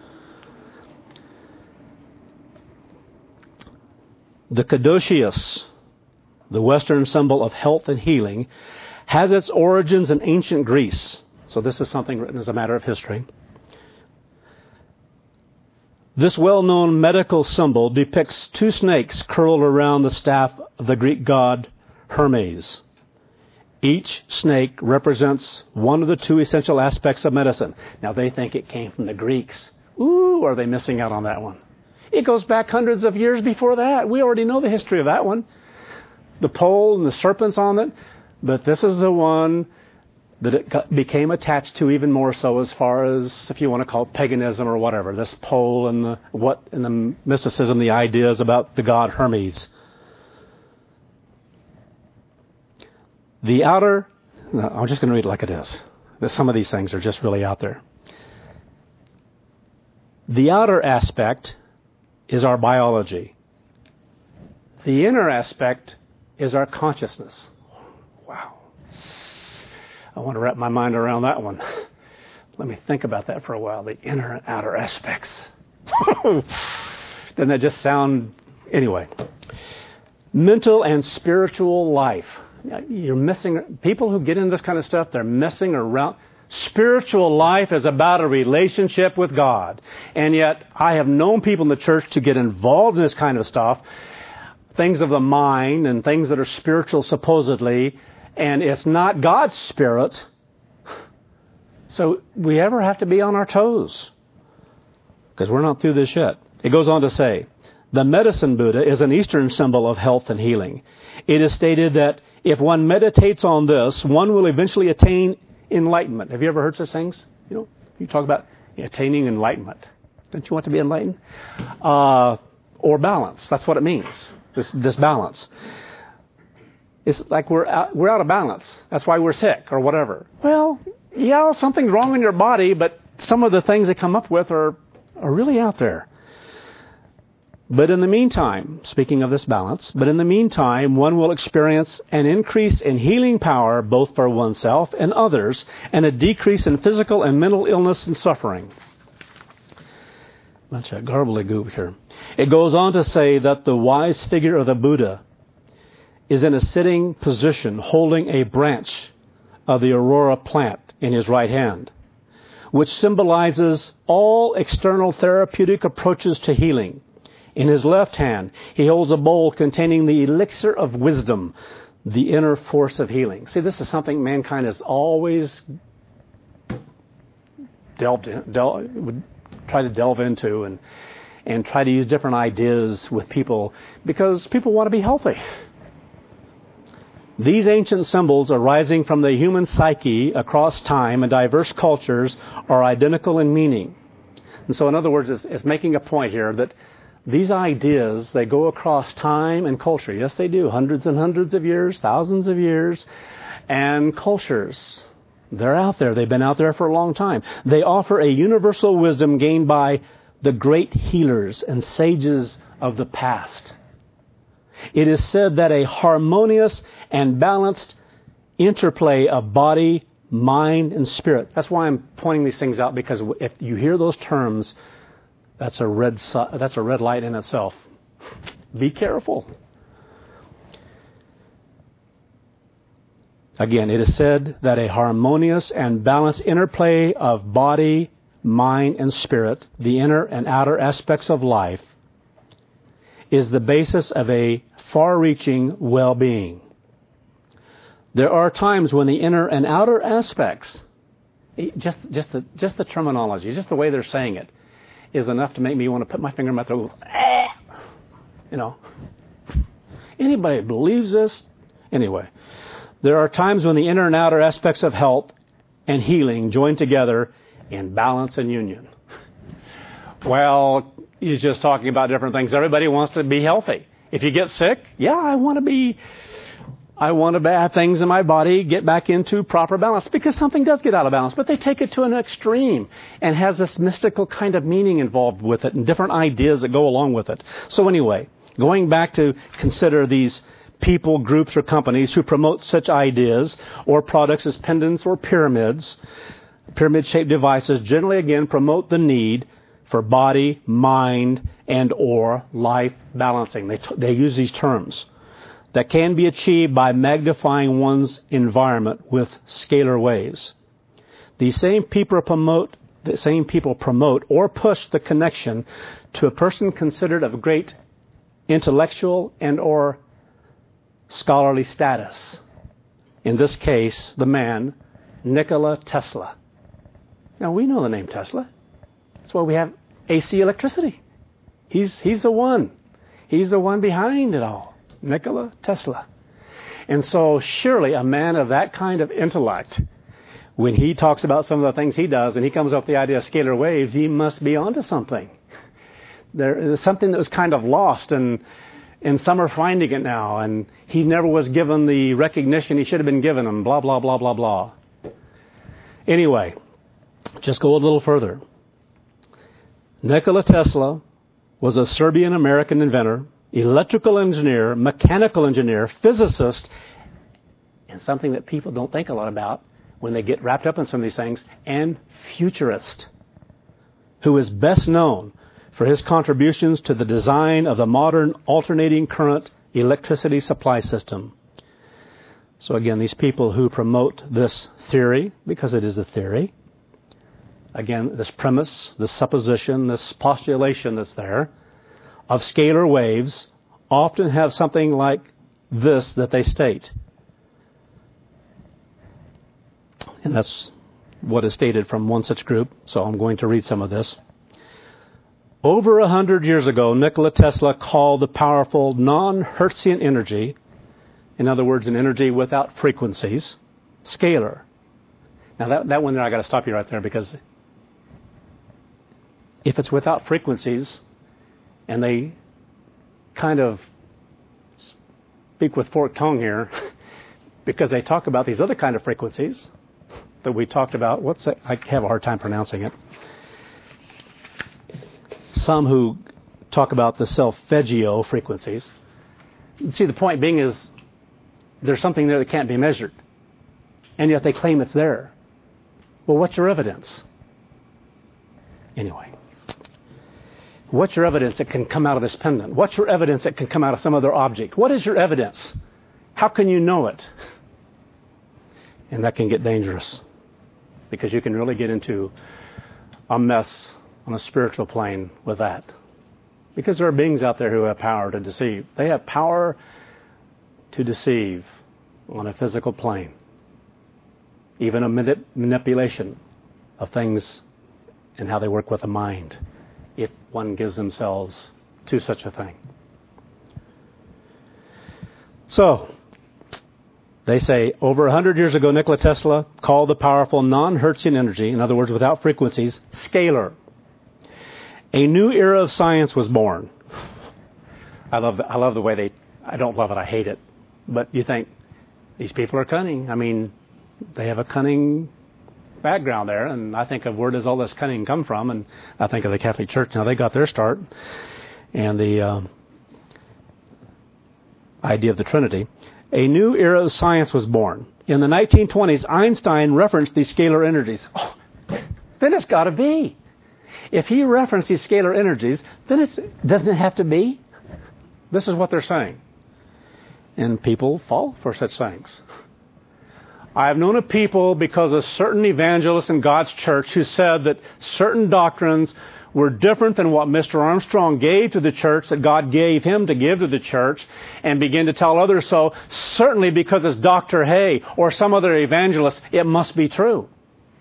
The caduceus, the Western symbol of health and healing, has its origins in ancient Greece. So this is something written as a matter of history. This well-known medical symbol depicts two snakes curled around the staff of the Greek god Hermes. Each snake represents one of the two essential aspects of medicine. Now, they think it came from the Greeks. Ooh, are they missing out on that one? It goes back hundreds of years before that. We already know the history of that one. The pole and the serpents on it. But this is the one that it became attached to even more so, as far as, if you want to call it paganism or whatever. This pole and the mysticism, the ideas about the god Hermes. I'm just going to read it like it is. Some of these things are just really out there. The outer aspect is our biology. The inner aspect is our consciousness. Wow. I want to wrap my mind around that one. Let me think about that for a while. The inner and outer aspects. Doesn't that just sound... Anyway. Mental and spiritual life. You're missing... People who get into this kind of stuff, they're messing around. Spiritual life is about a relationship with God. And yet, I have known people in the church to get involved in this kind of stuff. Things of the mind and things that are spiritual, supposedly. And it's not God's Spirit. So we ever have to be on our toes. Because we're not through this yet. It goes on to say, The medicine Buddha is an Eastern symbol of health and healing. It is stated that if one meditates on this, one will eventually attain enlightenment. Have you ever heard such things? You talk about attaining enlightenment. Don't you want to be enlightened? Or balance. That's what it means. This balance. It's like we're out of balance. That's why we're sick or whatever. Well, yeah, something's wrong in your body, but some of the things they come up with are really out there. But in the meantime, speaking of this balance, one will experience an increase in healing power both for oneself and others, and a decrease in physical and mental illness and suffering. Bunch of gobbledygook here. It goes on to say that the wise figure of the Buddha is in a sitting position holding a branch of the aurora plant in his right hand, which symbolizes all external therapeutic approaches to healing. In his left hand, he holds a bowl containing the elixir of wisdom, the inner force of healing. See, this is something mankind has always would try to delve into and try to use different ideas with people because people want to be healthy. These ancient symbols arising from the human psyche across time and diverse cultures are identical in meaning. And so, in other words, it's making a point here that these ideas, they go across time and culture. Yes, they do. Hundreds and hundreds of years, thousands of years, and cultures. They're out there. They've been out there for a long time. They offer a universal wisdom gained by the great healers and sages of the past. It is said that a harmonious and balanced interplay of body, mind, and spirit. That's why I'm pointing these things out, because if you hear those terms, that's a red light in itself. Be careful. Again, it is said that a harmonious and balanced interplay of body, mind, and spirit, the inner and outer aspects of life, is the basis of a far-reaching well-being. There are times when the inner and outer aspects, just the terminology, just the way they're saying it, is enough to make me want to put my finger in my throat. Anybody believes this? Anyway, there are times when the inner and outer aspects of health and healing join together in balance and union. Well, he's just talking about different things. Everybody wants to be healthy. If you get sick, yeah, I want to have things in my body get back into proper balance, because something does get out of balance, but they take it to an extreme and has this mystical kind of meaning involved with it and different ideas that go along with it. So anyway, going back to consider these people, groups, or companies who promote such ideas or products as pendants or pyramids, pyramid-shaped devices generally, again, promote the need for body, mind, and or life balancing. They use these terms that can be achieved by magnifying one's environment with scalar waves. These same people promote or push the connection to a person considered of great intellectual and or scholarly status. In this case, the man, Nikola Tesla. Now, we know the name Tesla. That's why we have AC electricity. He's the one. He's the one behind it all. Nikola Tesla. And so surely a man of that kind of intellect, when he talks about some of the things he does and he comes up with the idea of scalar waves, he must be onto something. There is something that was kind of lost, and some are finding it now, and he never was given the recognition he should have been given, and blah, blah, blah, blah, blah. Anyway, just go a little further. Nikola Tesla was a Serbian-American inventor, electrical engineer, mechanical engineer, physicist, and something that people don't think a lot about when they get wrapped up in some of these things, and futurist, who is best known for his contributions to the design of the modern alternating current electricity supply system. So again, these people who promote this theory, because it is a theory, again, this premise, this supposition, this postulation that's there, of scalar waves, often have something like this that they state. And that's what is stated from one such group, so I'm going to read some of this. Over 100 years ago, Nikola Tesla called the powerful non-Hertzian energy, in other words, an energy without frequencies, scalar. Now that one there, I got to stop you right there, because if it's without frequencies, and they kind of speak with forked tongue here, because they talk about these other kind of frequencies that we talked about. I have a hard time pronouncing it. Some who talk about the solfeggio frequencies. See, the point being is there's something there that can't be measured, and yet they claim it's there. Well, what's your evidence? Anyway, what's your evidence that can come out of this pendant? What's your evidence that can come out of some other object? What is your evidence? How can you know it? And that can get dangerous, because you can really get into a mess on a spiritual plane with that. Because there are beings out there who have power to deceive. They have power to deceive on a physical plane. Even a manipulation of things and how they work with the mind, if one gives themselves to such a thing. So, they say, over 100 years ago, Nikola Tesla called the powerful non-Hertzian energy, in other words, without frequencies, scalar. A new era of science was born. I love the way I don't love it, I hate it. But you think, these people are cunning. I mean, they have a cunning background there, and I think of where does all this cunning come from, and I think of the Catholic Church. Now, they got their start, and the idea of the Trinity. A new era of science was born. In the 1920s, Einstein referenced these scalar energies. Oh, then it's got to be. If he referenced these scalar energies, then doesn't it have to be? This is what they're saying. And people fall for such things. I have known of people, because of certain evangelists in God's church, who said that certain doctrines were different than what Mr. Armstrong gave to the church, that God gave him to give to the church, and begin to tell others so, certainly because it's Dr. Hay or some other evangelist, it must be true.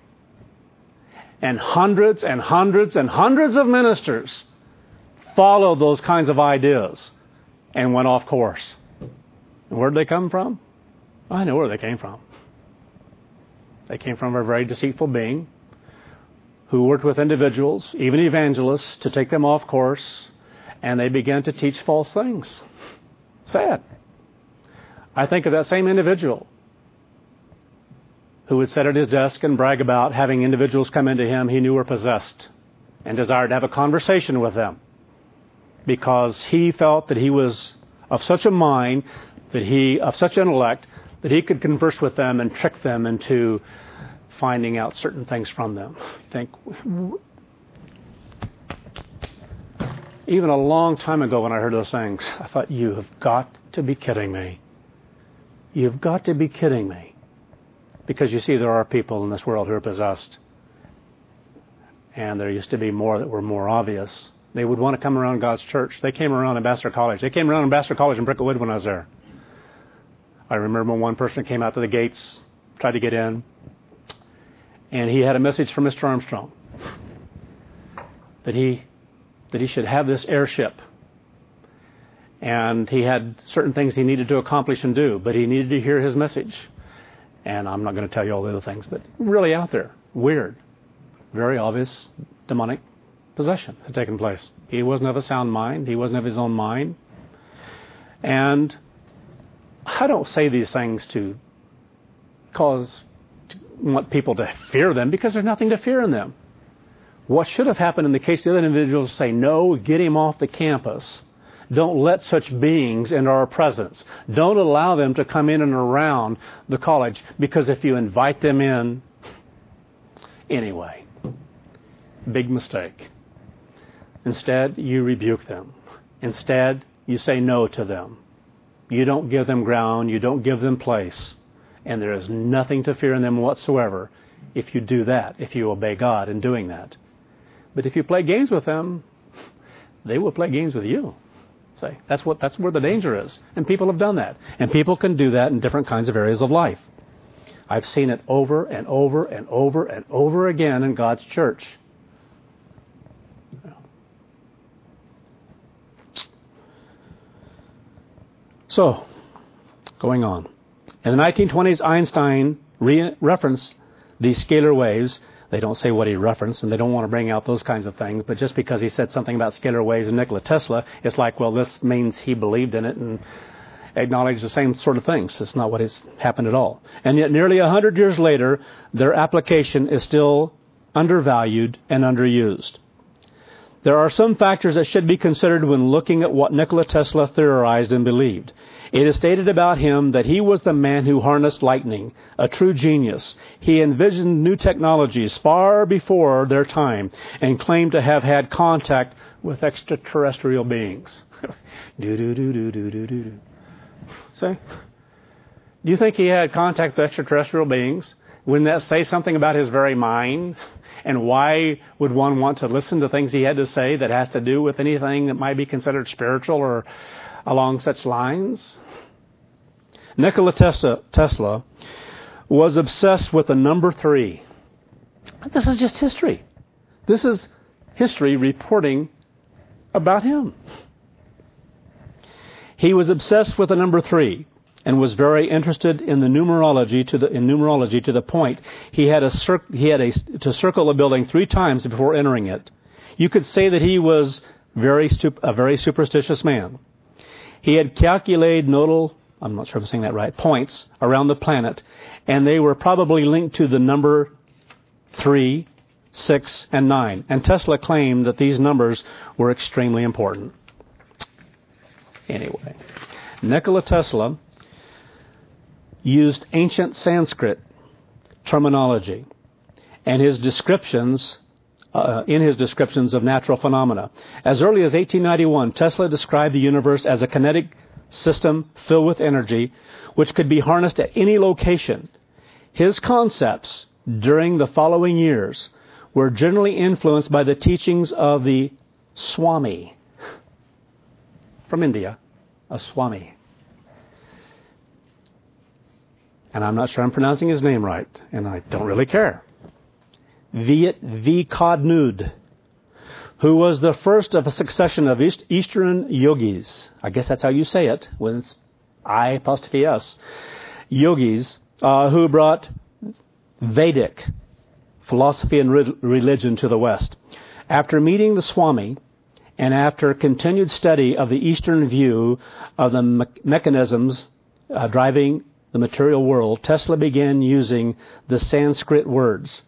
And hundreds and hundreds and hundreds of ministers followed those kinds of ideas and went off course. And where did they come from? I know where they came from. They came from a very deceitful being who worked with individuals, even evangelists, to take them off course, and they began to teach false things. Sad. I think of that same individual who would sit at his desk and brag about having individuals come into him he knew were possessed, and desired to have a conversation with them, because he felt that he was of such a mind, of such intellect, that he could converse with them and trick them into finding out certain things from them. Think, even a long time ago when I heard those things, I thought, you have got to be kidding me. You've got to be kidding me. Because you see, there are people in this world who are possessed. And there used to be more that were more obvious. They would want to come around God's church. They came around Ambassador College. They came around Ambassador College in Bricklewood when I was there. I remember when one person came out to the gates, tried to get in, and he had a message from Mr. Armstrong that he should have this airship. And he had certain things he needed to accomplish and do, but he needed to hear his message. And I'm not going to tell you all the other things, but really out there, weird, very obvious demonic possession had taken place. He wasn't of a sound mind. He wasn't of his own mind. And I don't say these things to want people to fear them, because there's nothing to fear in them. What should have happened in the case of the other individuals, say, no, get him off the campus. Don't let such beings into our presence. Don't allow them to come in and around the college, because if you invite them in, anyway, big mistake. Instead, you rebuke them. Instead, you say no to them. You don't give them ground. You don't give them place. And there is nothing to fear in them whatsoever if you do that, if you obey God in doing that. But if you play games with them, they will play games with you. Say, that's where the danger is. And people have done that. And people can do that in different kinds of areas of life. I've seen it over and over and over and over again in God's church. So, going on. In the 1920s, Einstein referenced these scalar waves. They don't say what he referenced, and they don't want to bring out those kinds of things. But just because he said something about scalar waves and Nikola Tesla, it's like, well, this means he believed in it and acknowledged the same sort of things. It's not what has happened at all. And yet nearly 100 years later, their application is still undervalued and underused. There are some factors that should be considered when looking at what Nikola Tesla theorized and believed. It is stated about him that he was the man who harnessed lightning, a true genius. He envisioned new technologies far before their time and claimed to have had contact with extraterrestrial beings. Do-do-do-do-do-do-do. See? Do you think he had contact with extraterrestrial beings? Wouldn't that say something about his very mind? And why would one want to listen to things he had to say that has to do with anything that might be considered spiritual or along such lines? Nikola Tesla was obsessed with the number 3. This is just history. This is history reporting about him. He was obsessed with the number 3 and was very interested in the numerology to the point he had to circle a building 3 times before entering it. You could say that he was a very superstitious man. He had calculated nodal, I'm not sure if I'm saying that right, points around the planet, and they were probably linked to the number 3, 6, and 9. And Tesla claimed that these numbers were extremely important. Anyway, Nikola Tesla used ancient Sanskrit terminology and his descriptions in his descriptions of natural phenomena. As early as 1891, Tesla described the universe as a kinetic system filled with energy, which could be harnessed at any location. His concepts during the following years were generally influenced by the teachings of the Swami from India, a Swami. And I'm not sure I'm pronouncing his name right, and I don't really care. Vivekananda, who was the first of a succession of Eastern yogis. I guess that's how you say it, when it's I''S. Yogis who brought Vedic philosophy and religion to the West. After meeting the Swami, and after continued study of the Eastern view of the mechanisms driving the material world, Tesla began using the Sanskrit words.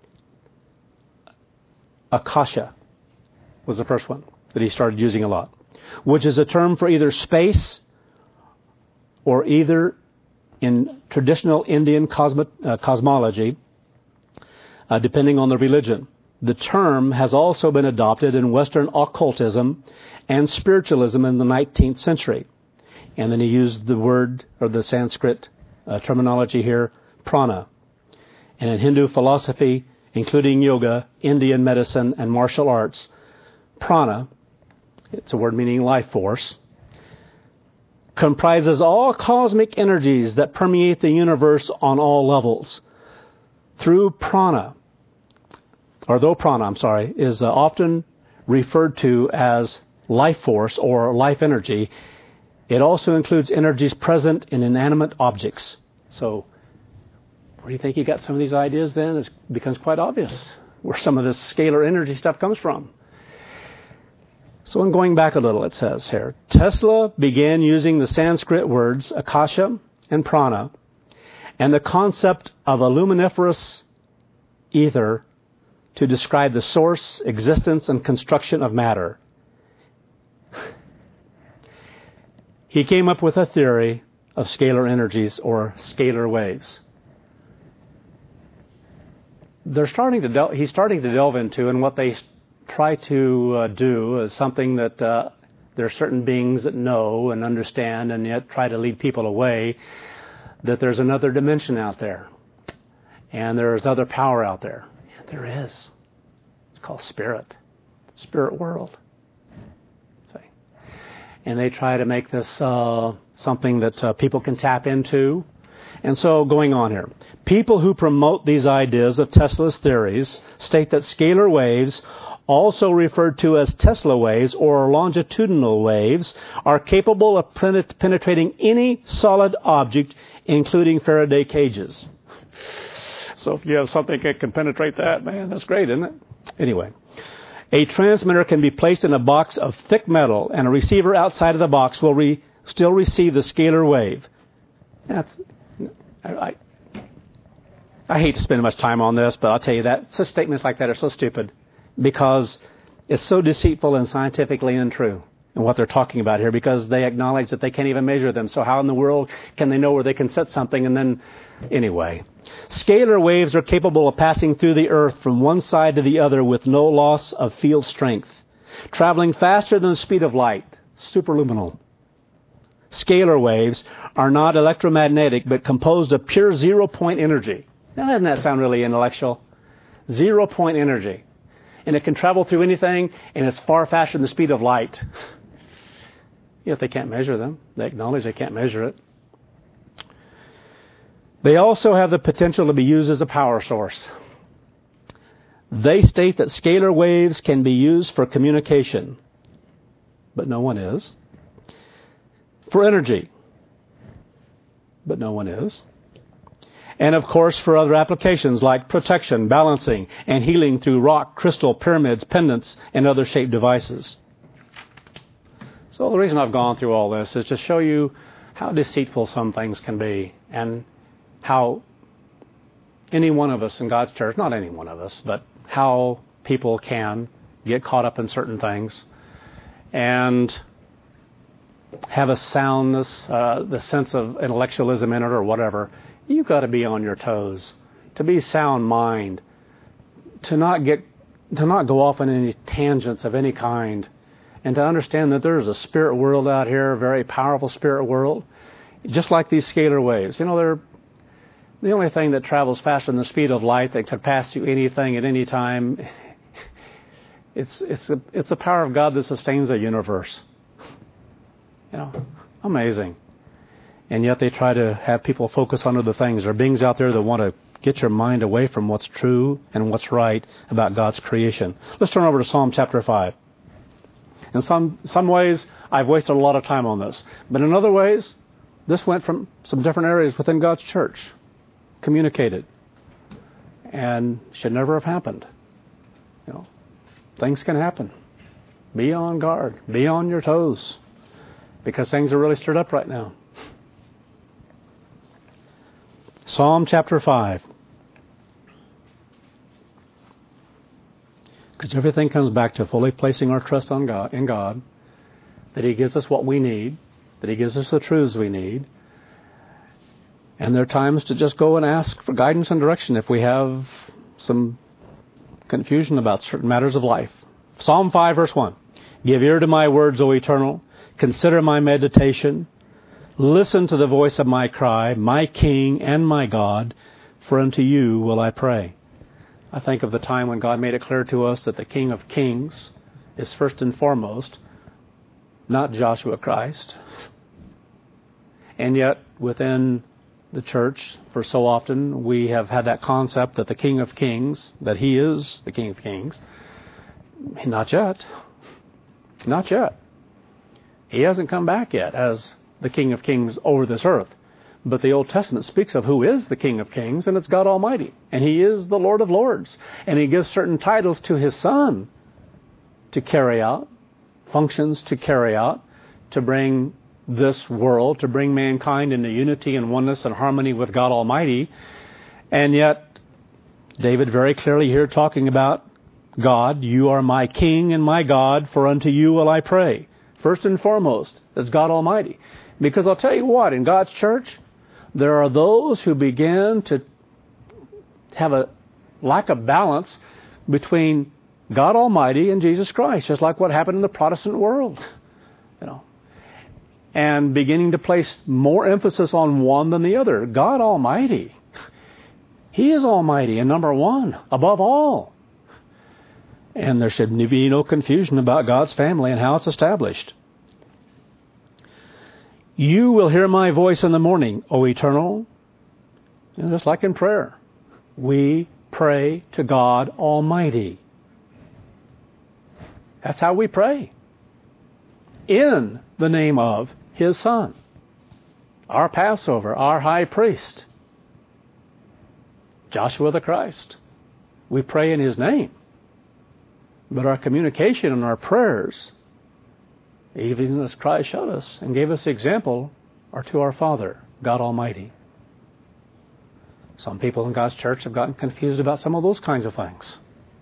Akasha was the first one that he started using a lot, which is a term for either space or either in traditional Indian cosmology, depending on the religion. The term has also been adopted in Western occultism and spiritualism in the 19th century. And then he used the word, or the Sanskrit terminology here, prana. And in Hindu philosophy, including yoga, Indian medicine, and martial arts, prana, it's a word meaning life force, comprises all cosmic energies that permeate the universe on all levels. Though prana, is often referred to as life force or life energy, it also includes energies present in inanimate objects. So, where do you think you got some of these ideas then? It becomes quite obvious where some of this scalar energy stuff comes from. So in going back a little, it says here, Tesla began using the Sanskrit words akasha and prana and the concept of a luminiferous ether to describe the source, existence, and construction of matter. He came up with a theory of scalar energies or scalar waves. He's starting to delve into, and what they try to do is something that there are certain beings that know and understand and yet try to lead people away, that there's another dimension out there. And there's other power out there. And there is. It's called spirit. Spirit world. See? And they try to make this something that people can tap into. And so going on here. People who promote these ideas of Tesla's theories state that scalar waves also referred to as Tesla waves or longitudinal waves, are capable of penetrating any solid object, including Faraday cages. So if you have something that can penetrate that, man, that's great, isn't it? Anyway, a transmitter can be placed in a box of thick metal, and a receiver outside of the box will still receive the scalar wave. I hate to spend much time on this, but I'll tell you that such statements like that are so stupid because it's so deceitful and scientifically untrue in what they're talking about here, because they acknowledge that they can't even measure them. So how in the world can they know where they can set something? And then, anyway, scalar waves are capable of passing through the earth from one side to the other with no loss of field strength, traveling faster than the speed of light, superluminal. Scalar waves are not electromagnetic, but composed of pure zero-point energy. Now, doesn't that sound really intellectual? Zero-point energy. And it can travel through anything, and it's far faster than the speed of light. Yet they can't measure them. They acknowledge they can't measure it. They also have the potential to be used as a power source. They state that scalar waves can be used for communication, but no one is. For energy, but no one is. And of course for other applications like protection, balancing, and healing through rock, crystal, pyramids, pendants, and other shaped devices. So the reason I've gone through all this is to show you how deceitful some things can be, and how any one of us in God's church, not any one of us, but how people can get caught up in certain things and have a soundness, the sense of intellectualism in it or whatever. You've got to be on your toes, to be sound mind, to not go off on any tangents of any kind, and to understand that there's a spirit world out here, a very powerful spirit world, just like these scalar waves. You know, they're the only thing that travels faster than the speed of light that could pass through anything at any time. It's the power of God that sustains the universe. You know, amazing. And yet they try to have people focus on other things. There are beings out there that want to get your mind away from what's true and what's right about God's creation. Let's turn over to Psalm chapter 5. In some ways, I've wasted a lot of time on this. But in other ways, this went from some different areas within God's church, communicated, and should never have happened. You know, things can happen. Be on guard. Be on your toes, because things are really stirred up right now. Psalm chapter 5. Because everything comes back to fully placing our trust in God, that He gives us what we need, that He gives us the truths we need. And there are times to just go and ask for guidance and direction if we have some confusion about certain matters of life. Psalm 5, verse 1. Give ear to my words, O Eternal. Consider my meditation. Listen to the voice of my cry, my King and my God, for unto you will I pray. I think of the time when God made it clear to us that the King of Kings is first and foremost not Joshua Christ. And yet, within the church, for so often, we have had that concept that the King of Kings, that He is the King of Kings. Not yet. Not yet. He hasn't come back yet as the King of Kings over this earth. But the Old Testament speaks of who is the King of Kings, and it's God Almighty. And He is the Lord of Lords. And He gives certain titles to His Son to carry out, functions to carry out, to bring this world, to bring mankind into unity and oneness and harmony with God Almighty. And yet, David very clearly here talking about God, you are my King and my God, for unto you will I pray. First and foremost, it's God Almighty. Because I'll tell you what, in God's church, there are those who begin to have a lack of balance between God Almighty and Jesus Christ, just like what happened in the Protestant world, you know, and beginning to place more emphasis on one than the other. God Almighty, He is Almighty and number one, above all. And there should be no confusion about God's family and how it's established. You will hear my voice in the morning, O Eternal. And just like in prayer, we pray to God Almighty. That's how we pray. In the name of His Son, our Passover, our high priest, Joshua the Christ. We pray in His name. But our communication and our prayers, even as Christ showed us and gave us the example, are to our Father, God Almighty. Some people in God's church have gotten confused about some of those kinds of things.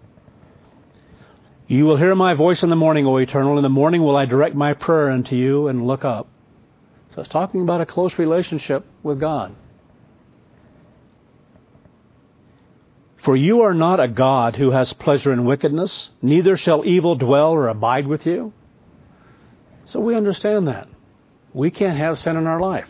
You will hear my voice in the morning, O Eternal. In the morning will I direct my prayer unto you and look up. So it's talking about a close relationship with God. For you are not a God who has pleasure in wickedness, neither shall evil dwell or abide with you. So we understand that. We can't have sin in our life.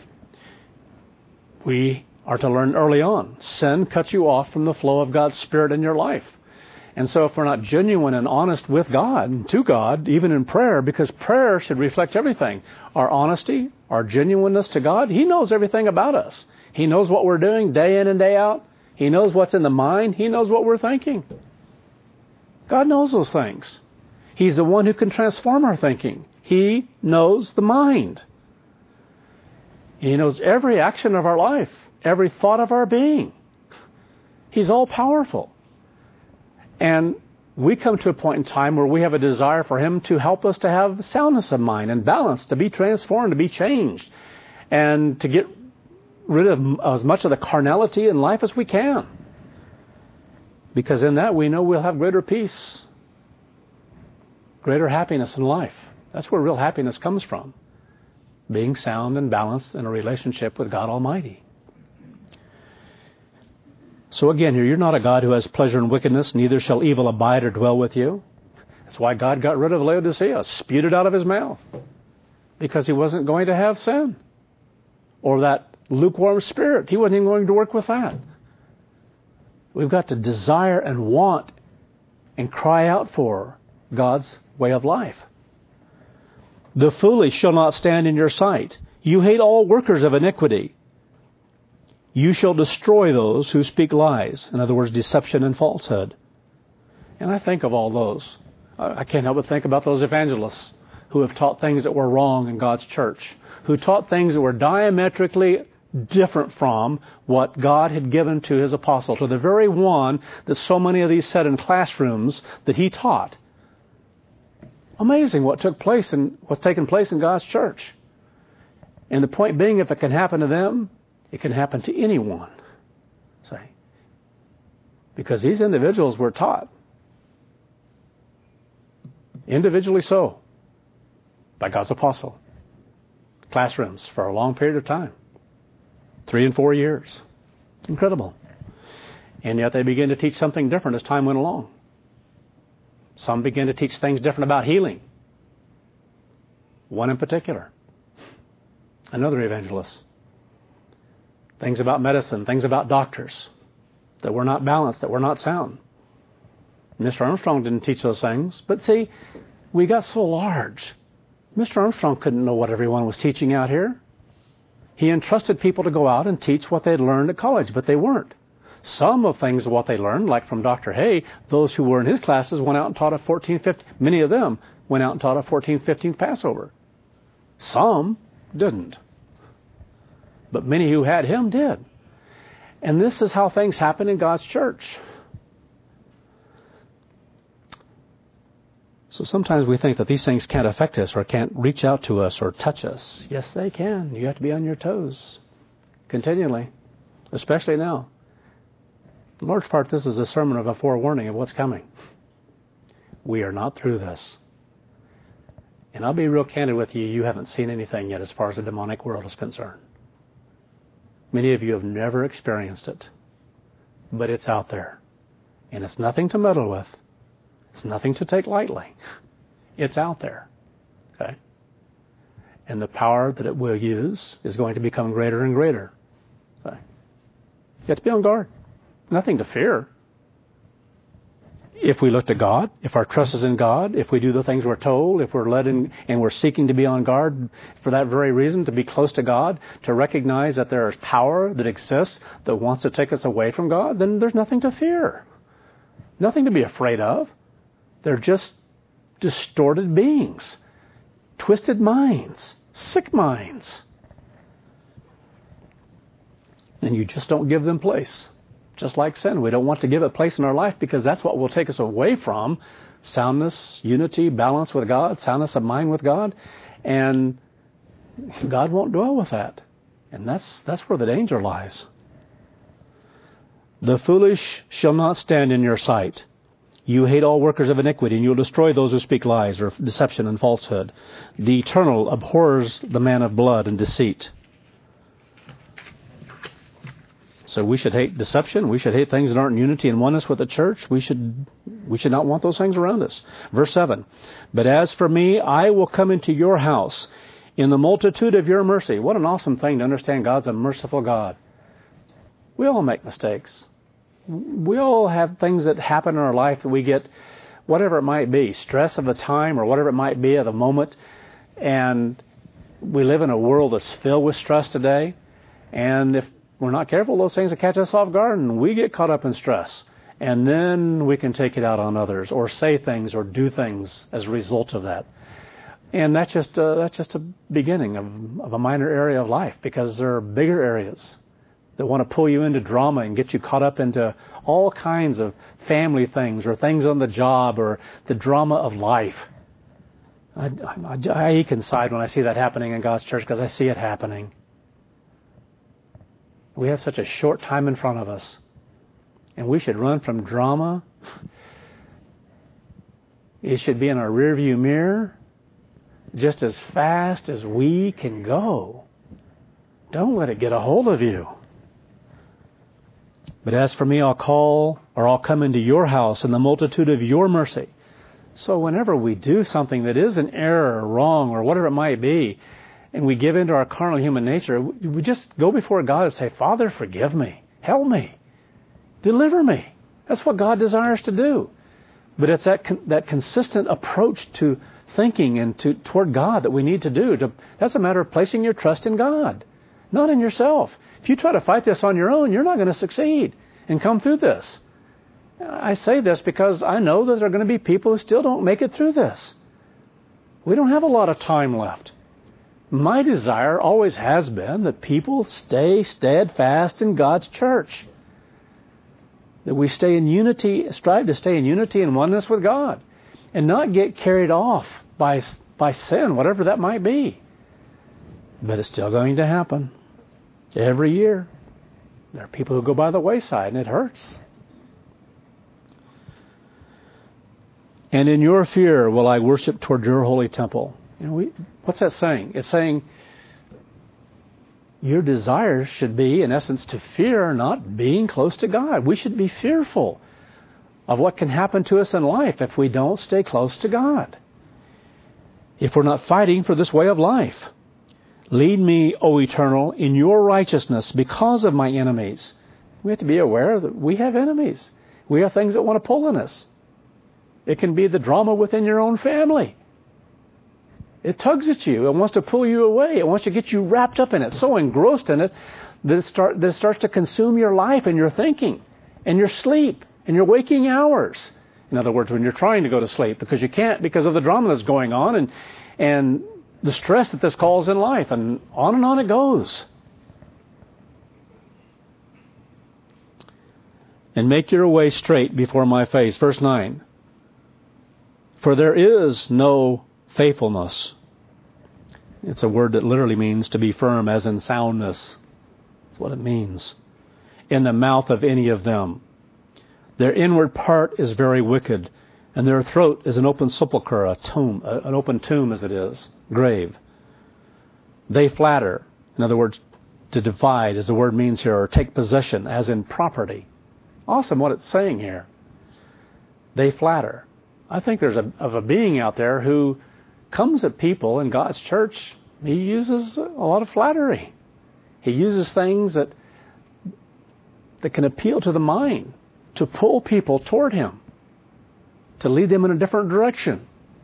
We are to learn early on. Sin cuts you off from the flow of God's Spirit in your life. And so if we're not genuine and honest with God and to God, even in prayer, because prayer should reflect everything, our honesty, our genuineness to God, He knows everything about us. He knows what we're doing day in and day out. He knows what's in the mind. He knows what we're thinking. God knows those things. He's the one who can transform our thinking. He knows the mind. He knows every action of our life, every thought of our being. He's all-powerful. And we come to a point in time where we have a desire for Him to help us to have soundness of mind and balance, to be transformed, to be changed, and to get rid of as much of the carnality in life as we can. Because in that we know we'll have greater peace, greater happiness in life. That's where real happiness comes from. Being sound and balanced in a relationship with God Almighty. So again here, you're not a God who has pleasure in wickedness, neither shall evil abide or dwell with you. That's why God got rid of Laodicea, spewed it out of His mouth. Because He wasn't going to have sin. Or that lukewarm spirit. He wasn't even going to work with that. We've got to desire and want and cry out for God's way of life. The foolish shall not stand in your sight. You hate all workers of iniquity. You shall destroy those who speak lies. In other words, deception and falsehood. And I think of all those. I can't help but think about those evangelists who have taught things that were wrong in God's church, who taught things that were diametrically different from what God had given to His apostle, to the very one that so many of these said in classrooms that he taught. Amazing what took place and what's taken place in God's church. And the point being, if it can happen to them, it can happen to anyone. See? Because these individuals were taught, individually so, by God's apostle. Classrooms for a long period of time. 3 and 4 years. Incredible. And yet they began to teach something different as time went along. Some began to teach things different about healing. One in particular. Another evangelist. Things about medicine, things about doctors that were not balanced, that were not sound. Mr. Armstrong didn't teach those things. But see, we got so large. Mr. Armstrong couldn't know what everyone was teaching out here. He entrusted people to go out and teach what they'd learned at college, but they weren't. Some of things what they learned, like from Dr. Hay, those who were in his classes went out and taught a 14th, 15th, many of them went out and taught a 14th, 15th Passover. Some didn't. But many who had him did. And this is how things happen in God's church. So sometimes we think that these things can't affect us or can't reach out to us or touch us. Yes, they can. You have to be on your toes continually, especially now. In large part, this is a sermon of a forewarning of what's coming. We are not through this. And I'll be real candid with you, you haven't seen anything yet as far as the demonic world is concerned. Many of you have never experienced it, but it's out there. And it's nothing to meddle with. It's nothing to take lightly. It's out there. Okay? And the power that it will use is going to become greater and greater. Okay? You have to be on guard. Nothing to fear. If we look to God, if our trust is in God, if we do the things we're told, if we're led in, and we're seeking to be on guard for that very reason, to be close to God, to recognize that there is power that exists that wants to take us away from God, then there's nothing to fear. Nothing to be afraid of. They're just distorted beings, twisted minds, sick minds. And you just don't give them place. Just like sin, we don't want to give it place in our life because that's what will take us away from soundness, unity, balance with God, soundness of mind with God. And God won't dwell with that. And that's where the danger lies. The foolish shall not stand in your sight. You hate all workers of iniquity, and you'll destroy those who speak lies or deception and falsehood. The Eternal abhors the man of blood and deceit. So we should hate deception. We should hate things that aren't in unity and oneness with the church. We should not want those things around us. Verse 7, but as for me, I will come into your house in the multitude of your mercy. What an awesome thing to understand God's a merciful God. We all make mistakes. We all have things that happen in our life that we get, whatever it might be, stress of the time or whatever it might be at the moment. And we live in a world that's filled with stress today. And if we're not careful, those things will catch us off guard and we get caught up in stress. And then we can take it out on others or say things or do things as a result of that. And that's just a beginning of a minor area of life, because there are bigger areas that want to pull you into drama and get you caught up into all kinds of family things or things on the job or the drama of life. I ache inside when I see that happening in God's church, because I see it happening. We have such a short time in front of us, and we should run from drama. It should be in our rearview mirror just as fast as we can go. Don't let it get a hold of you. But as for me, I'll come into your house in the multitude of your mercy. So whenever we do something that is an error or wrong or whatever it might be, and we give into our carnal human nature, we just go before God and say, Father, forgive me, help me, deliver me. That's what God desires to do. But it's that consistent approach to thinking and toward God that we need to do. That's a matter of placing your trust in God, not in yourself. If you try to fight this on your own, you're not going to succeed and come through this. I say this because I know that there are going to be people who still don't make it through this. We don't have a lot of time left. My desire always has been that people stay steadfast in God's church. That we stay in unity, strive to stay in unity and oneness with God, and not get carried off by sin, whatever that might be. But it's still going to happen. Every year, there are people who go by the wayside, and it hurts. And in your fear will I worship toward your holy temple. What's that saying? It's saying your desire should be, in essence, to fear not being close to God. We should be fearful of what can happen to us in life if we don't stay close to God, if we're not fighting for this way of life. Lead me, O Eternal, in your righteousness because of my enemies. We have to be aware that we have enemies. We have things that want to pull on us. It can be the drama within your own family. It tugs at you. It wants to pull you away. It wants to get you wrapped up in it, so engrossed in it that it starts to consume your life and your thinking and your sleep and your waking hours. In other words, when you're trying to go to sleep because you can't because of the drama that's going on and the stress that this calls in life, and on it goes. And make your way straight before my face. Verse 9. For there is no faithfulness. It's a word that literally means to be firm, as in soundness. That's what it means. In the mouth of any of them. Their inward part is very wicked, and their throat is an open sepulchre, a tomb, an open tomb as it is, grave. They flatter. In other words, to divide, as the word means here, or take possession, as in property. Awesome what it's saying here. They flatter. I think there's a being out there who comes at people in God's church. He uses a lot of flattery. He uses things that can appeal to the mind, to pull people toward him, to lead them in a different direction.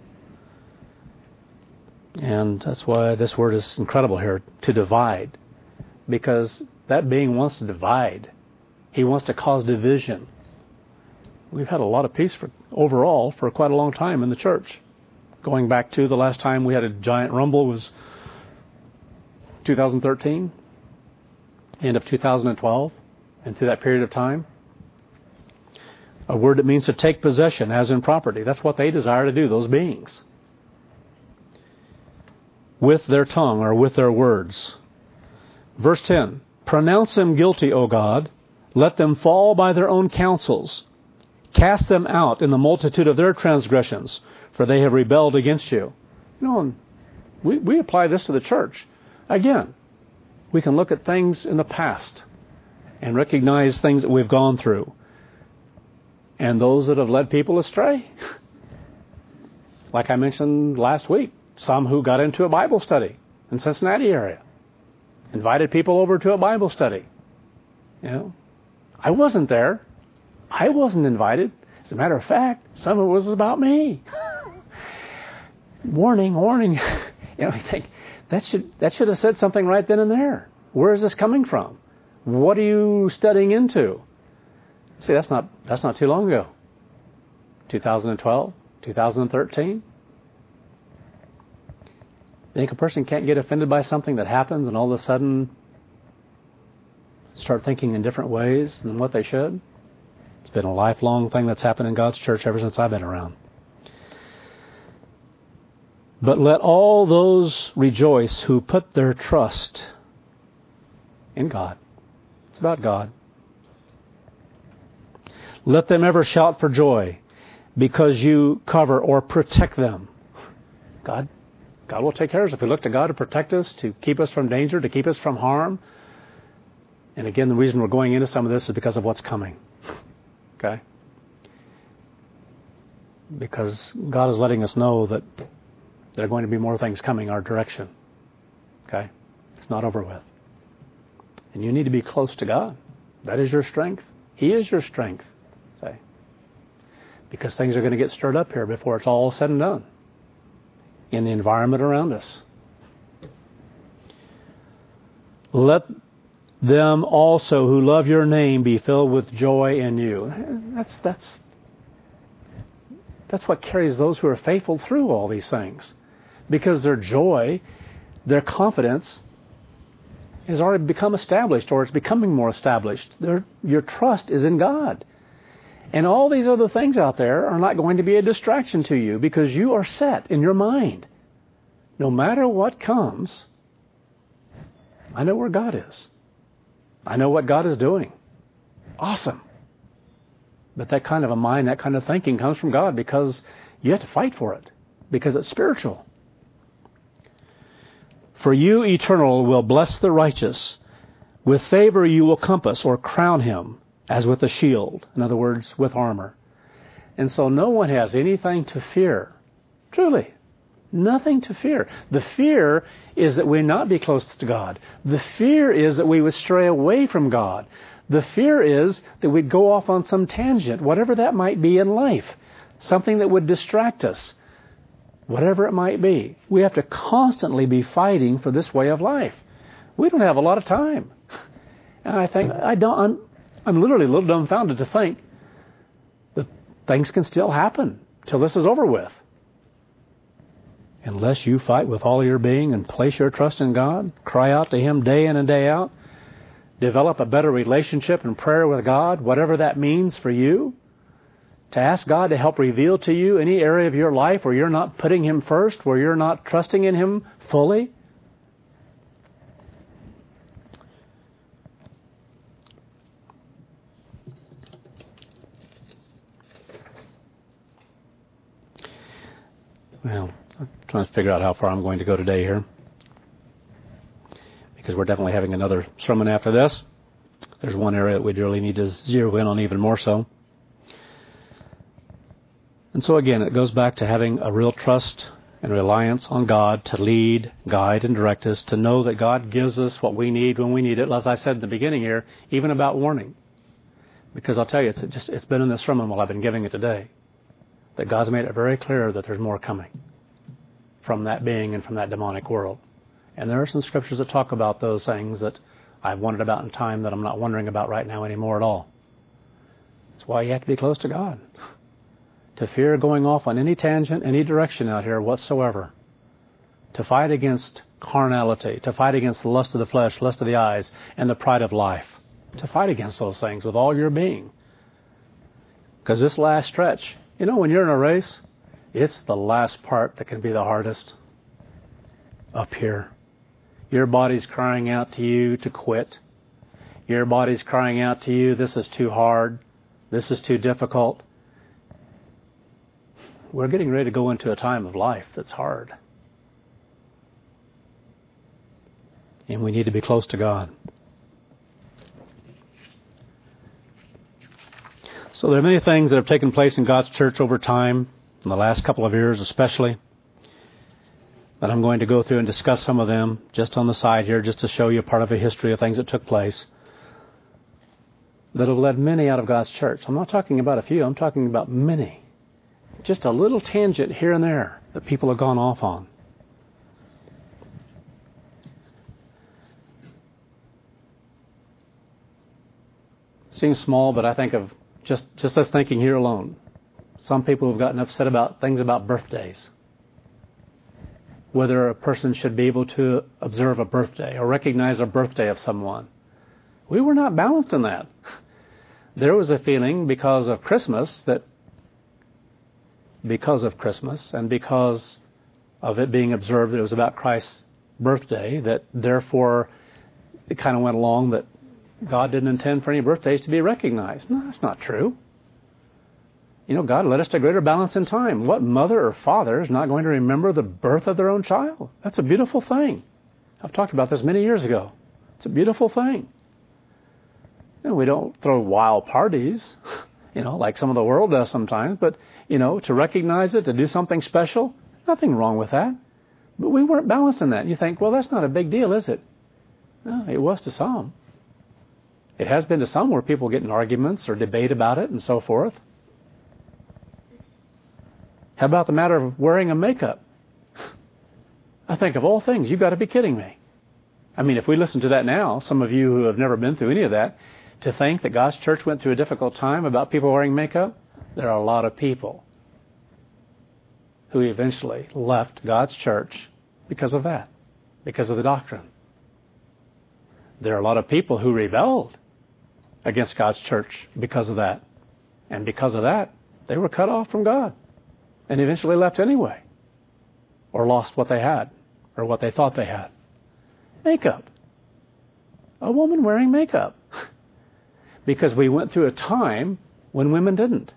And that's why this word is incredible here, to divide. Because that being wants to divide. He wants to cause division. We've had a lot of peace overall for quite a long time in the church. going back to the last time we had a giant rumble was 2013, end of 2012, and through that period of time. A word that means to take possession, as in property. That's what they desire to do, those beings. With their tongue or with their words. Verse 10, pronounce them guilty, O God. Let them fall by their own counsels. Cast them out in the multitude of their transgressions, for they have rebelled against you. You know, we apply this to the church. Again, we can look at things in the past and recognize things that we've gone through. And those that have led people astray. Like I mentioned last week, some who got into a Bible study in Cincinnati area. Invited people over to a Bible study. You know, I wasn't there. I wasn't invited. As a matter of fact, some of it was about me. Warning. You know, I think that should have said something right then and there. Where is this coming from? What are you studying into? See, that's not too long ago. 2012, 2013. Think a person can't get offended by something that happens and all of a sudden start thinking in different ways than what they should? It's been a lifelong thing that's happened in God's church ever since I've been around. But let all those rejoice who put their trust in God. It's about God. Let them ever shout for joy because you cover or protect them. God will take care of us. If we look to God to protect us, to keep us from danger, to keep us from harm. And again, the reason we're going into some of this is because of what's coming. Okay? Because God is letting us know that there are going to be more things coming our direction. Okay? It's not over with. And you need to be close to God. That is your strength. He is your strength. Say. Because things are going to get stirred up here before it's all said and done. In the environment around us. Let them also who love your name be filled with joy in you. That's what carries those who are faithful through all these things. Because their joy, their confidence has already become established, or it's becoming more established. Your trust is in God. And all these other things out there are not going to be a distraction to you because you are set in your mind. No matter what comes, I know where God is. I know what God is doing. Awesome. But that kind of a mind, that kind of thinking comes from God because you have to fight for it. Because it's spiritual. For you, Eternal, will bless the righteous. With favor you will compass or crown him as with a shield. In other words, with armor. And so no one has anything to fear. Truly. Nothing to fear. The fear is that we not be close to God. The fear is that we would stray away from God. The fear is that we'd go off on some tangent, whatever that might be in life. Something that would distract us. Whatever it might be. We have to constantly be fighting for this way of life. We don't have a lot of time. And I think, I'm literally a little dumbfounded to think that things can still happen till this is over with. Unless you fight with all your being and place your trust in God, cry out to Him day in and day out, develop a better relationship and prayer with God, whatever that means for you, to ask God to help reveal to you any area of your life where you're not putting Him first, where you're not trusting in Him fully. Well, I'm trying to figure out how far I'm going to go today here. Because we're definitely having another sermon after this. There's one area that we really need to zero in on even more so. And so again, it goes back to having a real trust and reliance on God to lead, guide, and direct us, to know that God gives us what we need when we need it. As I said in the beginning here, even about warning. Because I'll tell you, it's been in this sermon while I've been giving it today, that God's made it very clear that there's more coming from that being and from that demonic world. And there are some scriptures that talk about those things that I've wondered about in time that I'm not wondering about right now anymore at all. That's why you have to be close to God. to fear going off on any tangent, any direction out here whatsoever. To fight against carnality, to fight against the lust of the flesh, lust of the eyes, and the pride of life. To fight against those things with all your being. Because this last stretch, when you're in a race, it's the last part that can be the hardest. Up here. Your body's crying out to you to quit. Your body's crying out to you, this is too hard. This is too difficult. We're getting ready to go into a time of life that's hard. And we need to be close to God. So there are many things that have taken place in God's church over time, in the last couple of years especially, that I'm going to go through and discuss some of them just on the side here, just to show you part of a history of things that took place that have led many out of God's church. I'm not talking about a few, I'm talking about many. Just a little tangent here and there that people have gone off on. Seems small, but I think of just us thinking here alone. Some people have gotten upset about things about birthdays. Whether a person should be able to observe a birthday or recognize a birthday of someone. We were not balanced in that. There was a feeling because of Christmas and because of it being observed that it was about Christ's birthday, that therefore it kind of went along that God didn't intend for any birthdays to be recognized. No, that's not true. God led us to greater balance in time. What mother or father is not going to remember the birth of their own child? That's a beautiful thing. I've talked about this many years ago. It's a beautiful thing. We don't throw wild parties, like some of the world does sometimes, but, to recognize it, to do something special, nothing wrong with that. But we weren't balanced in that. You think, well, that's not a big deal, is it? No, it was to some. It has been to some where people get in arguments or debate about it and so forth. How about the matter of wearing a makeup? I think of all things, you've got to be kidding me. I mean, if we listen to that now, some of you who have never been through any of that, to think that God's church went through a difficult time about people wearing makeup, there are a lot of people who eventually left God's church because of that, because of the doctrine. There are a lot of people who rebelled against God's church because of that. And because of that, they were cut off from God and eventually left anyway, or lost what they had or what they thought they had. Makeup. A woman wearing makeup. Because we went through a time when women didn't.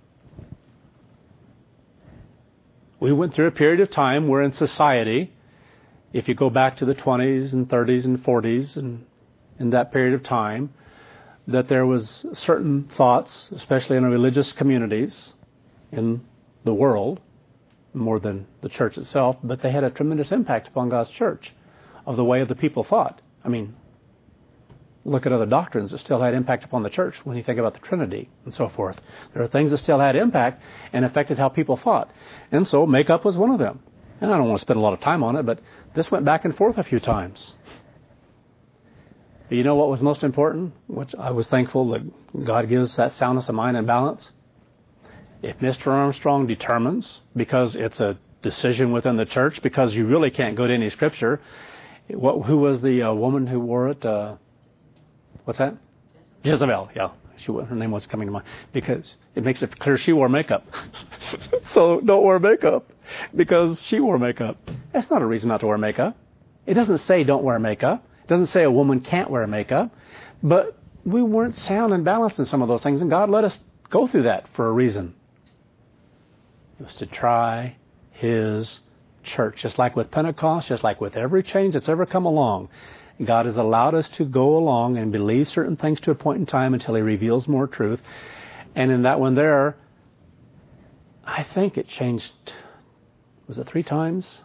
We went through a period of time where in society, if you go back to the 20s and 30s and 40s and in that period of time, that there was certain thoughts, especially in religious communities in the world, more than the church itself, but they had a tremendous impact upon God's church of the way the people thought. I mean, look at other doctrines that still had impact upon the church when you think about the Trinity and so forth. There are things that still had impact and affected how people thought. And so makeup was one of them. And I don't want to spend a lot of time on it, but this went back and forth a few times. But you know what was most important? Which I was thankful that God gives that soundness of mind and balance. If Mr. Armstrong determines, because it's a decision within the church, because you really can't go to any scripture, who was the woman who wore it? What's that? Jezebel, yeah. Her name was coming to mind. Because it makes it clear she wore makeup. So don't wear makeup because she wore makeup. That's not a reason not to wear makeup. It doesn't say don't wear makeup. It doesn't say a woman can't wear makeup. But we weren't sound and balanced in some of those things, and God let us go through that for a reason. It was to try His church. Just like with Pentecost, just like with every change that's ever come along, God has allowed us to go along and believe certain things to a point in time until He reveals more truth. And in that one there, I think it changed, was it 3 times?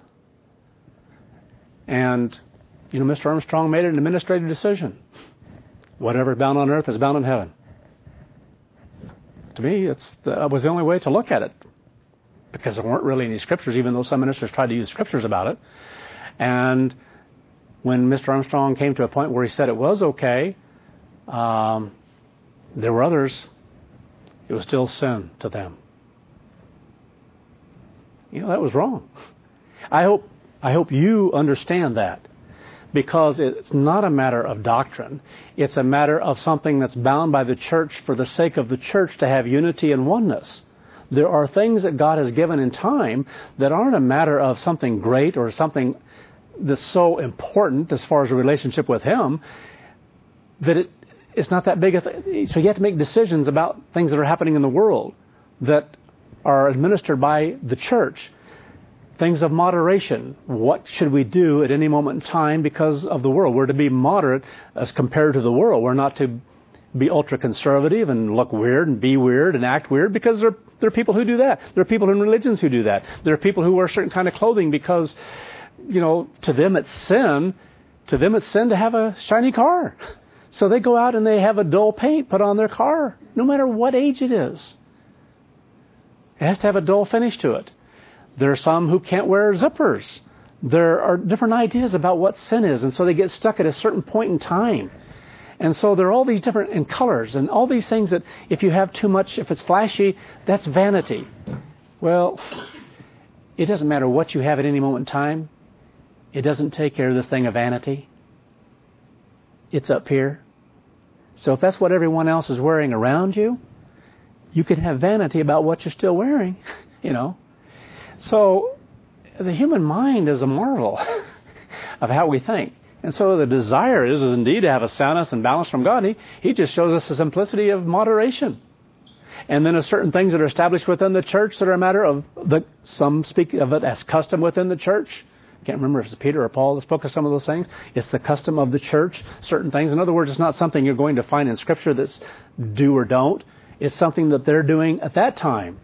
And, Mr. Armstrong made an administrative decision. Whatever is bound on earth is bound in heaven. To me, that was the only way to look at it. Because there weren't really any scriptures, even though some ministers tried to use scriptures about it. And when Mr. Armstrong came to a point where he said it was okay, there were others, it was still sin to them. That was wrong. I hope you understand that, because it's not a matter of doctrine. It's a matter of something that's bound by the church for the sake of the church to have unity and oneness. There are things that God has given in time that aren't a matter of something great or something that's so important as far as a relationship with Him that it's not that big a thing. So you have to make decisions about things that are happening in the world that are administered by the church. Things of moderation. What should we do at any moment in time because of the world? We're to be moderate as compared to the world. We're not to be ultra-conservative and look weird and be weird and act weird, because there are people who do that. There are people in religions who do that. There are people who wear certain kind of clothing because, to them it's sin. To them it's sin to have a shiny car. So they go out and they have a dull paint put on their car, no matter what age it is. It has to have a dull finish to it. There are some who can't wear zippers. There are different ideas about what sin is, and so they get stuck at a certain point in time. And so there are all these different in colors and all these things that if you have too much, if it's flashy, that's vanity. Well, it doesn't matter what you have at any moment in time. It doesn't take care of this thing of vanity. It's up here. So if that's what everyone else is wearing around you, you can have vanity about what you're still wearing, So the human mind is a marvel of how we think. And so the desire is indeed to have a soundness and balance from God. He just shows us the simplicity of moderation. And then there's certain things that are established within the church that are a matter of, some speak of it as custom within the church. I can't remember if it's Peter or Paul that spoke of some of those things. It's the custom of the church, certain things. In other words, it's not something you're going to find in Scripture that's do or don't. It's something that they're doing at that time.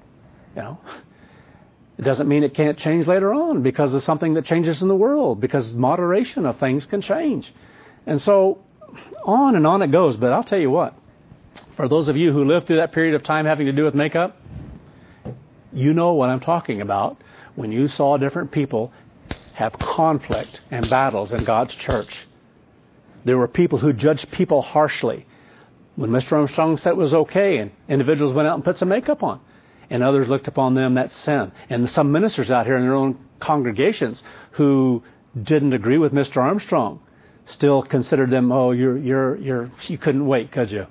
It doesn't mean it can't change later on because of something that changes in the world, because moderation of things can change. And so on and on it goes. But I'll tell you what, for those of you who lived through that period of time having to do with makeup, you know what I'm talking about when you saw different people have conflict and battles in God's church. There were people who judged people harshly. When Mr. Armstrong said it was okay, and individuals went out and put some makeup on, and others looked upon them, that's sin. And some ministers out here in their own congregations who didn't agree with Mr. Armstrong still considered them, you couldn't wait, could you?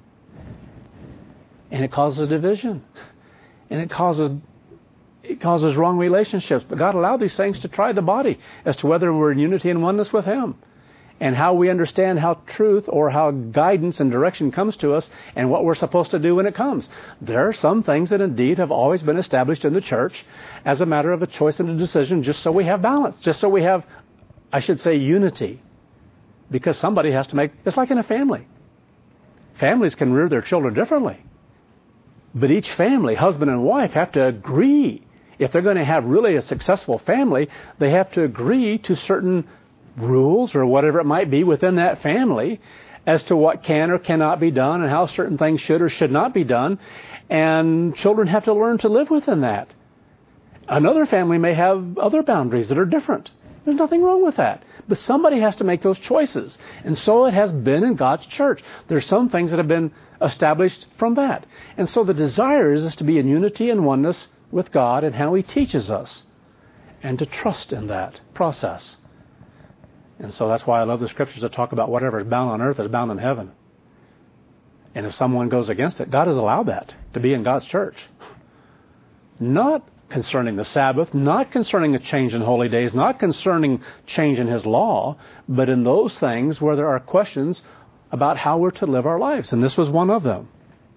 And it causes division. And it causes wrong relationships. But God allowed these things to try the body as to whether we're in unity and oneness with Him, and how we understand how truth or how guidance and direction comes to us and what we're supposed to do when it comes. There are some things that indeed have always been established in the church as a matter of a choice and a decision, just so we have balance, just so we have, unity. Because somebody has to make, it's like in a family. Families can rear their children differently. But each family, husband and wife, have to agree. If they're going to have really a successful family, they have to agree to certain rules or whatever it might be within that family as to what can or cannot be done and how certain things should or should not be done. And children have to learn to live within that. Another family may have other boundaries that are different. There's nothing wrong with that. But somebody has to make those choices. And so it has been in God's church. There's some things that have been established from that. And so the desire is to be in unity and oneness with God and how He teaches us, and to trust in that process. And so that's why I love the Scriptures that talk about whatever is bound on earth is bound in heaven. And if someone goes against it, God has allowed that to be in God's church. Not concerning the Sabbath, not concerning a change in holy days, not concerning change in His law, but in those things where there are questions about how we're to live our lives. And this was one of them.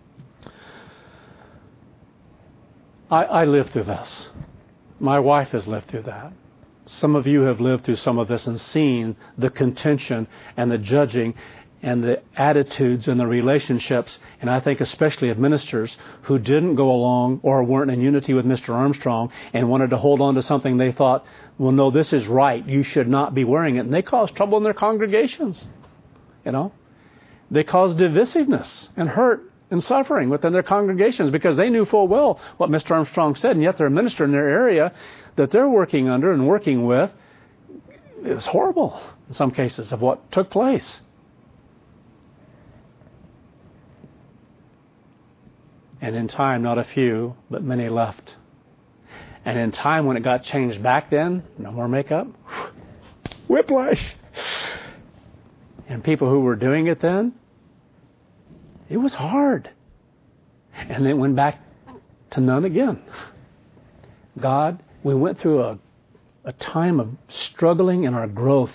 I lived through this. My wife has lived through that. Some of you have lived through some of this and seen the contention and the judging and the attitudes and the relationships, and I think especially of ministers who didn't go along or weren't in unity with Mr. Armstrong and wanted to hold on to something they thought, well, no, this is right, you should not be wearing it. And they caused trouble in their congregations. They caused divisiveness and hurt and suffering within their congregations because they knew full well what Mr. Armstrong said, and yet their minister in their area that they're working under and working with, it was horrible in some cases of what took place. And in time, not a few, but many left. And in time, when it got changed back then, no more makeup, whiplash. And people who were doing it then, it was hard. And then it went back to none again. God, we went through a time of struggling in our growth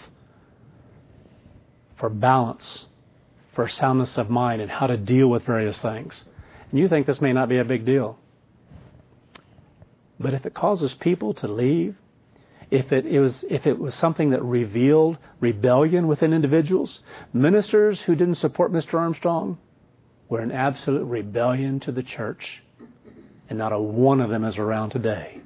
for balance, for soundness of mind, and how to deal with various things. And you think this may not be a big deal. But if it causes people to leave, if it was something that revealed rebellion within individuals, ministers who didn't support Mr. Armstrong were in absolute rebellion to the church, and not a one of them is around today.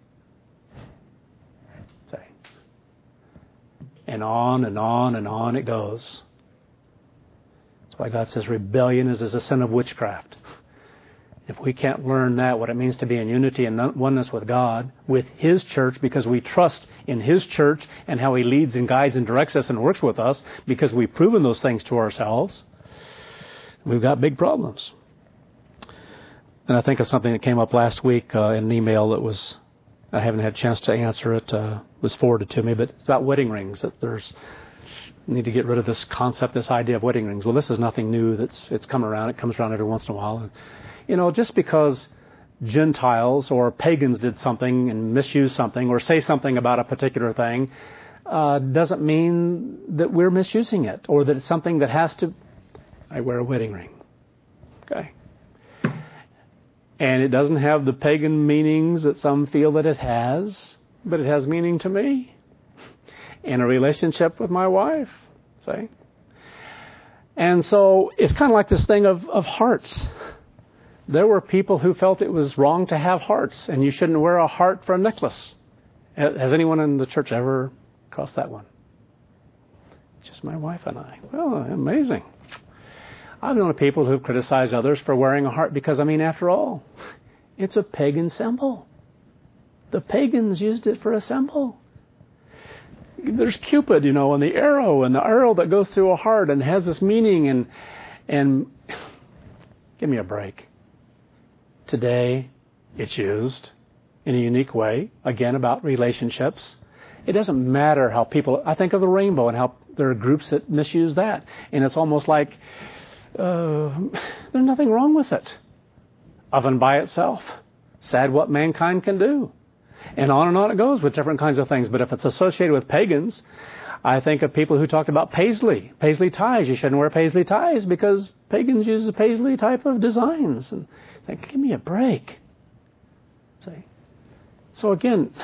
And on and on and on it goes. That's why God says rebellion is as a sin of witchcraft. If we can't learn that, what it means to be in unity and oneness with God, with His church, because we trust in His church and how He leads and guides and directs us and works with us, because we've proven those things to ourselves, we've got big problems. And I think of something that came up last week in an email that was, I haven't had a chance to answer it, was forwarded to me, but it's about wedding rings, that need to get rid of this concept, this idea of wedding rings. Well, this is nothing new. It's come around. It comes around every once in a while. And, just because Gentiles or pagans did something and misuse something or say something about a particular thing doesn't mean that we're misusing it or that it's something that has to... I wear a wedding ring. Okay. And it doesn't have the pagan meanings that some feel that it has, but it has meaning to me in a relationship with my wife, see? And so it's kind of like this thing of hearts. There were people who felt it was wrong to have hearts, and you shouldn't wear a heart for a necklace. Has anyone in the church ever crossed that one? Just my wife and I. Well, amazing. I've known people who've criticized others for wearing a heart because, after all, it's a pagan symbol. The pagans used it for a symbol. There's Cupid, and the arrow that goes through a heart and has this meaning and give me a break. Today, it's used in a unique way, again, about relationships. It doesn't matter how people... I think of the rainbow and how there are groups that misuse that. And it's almost like there's nothing wrong with it. Oven by itself. Sad what mankind can do. And on it goes with different kinds of things. But if it's associated with pagans, I think of people who talked about paisley ties. You shouldn't wear paisley ties because pagans use the paisley type of designs. And think, give me a break. See? So again,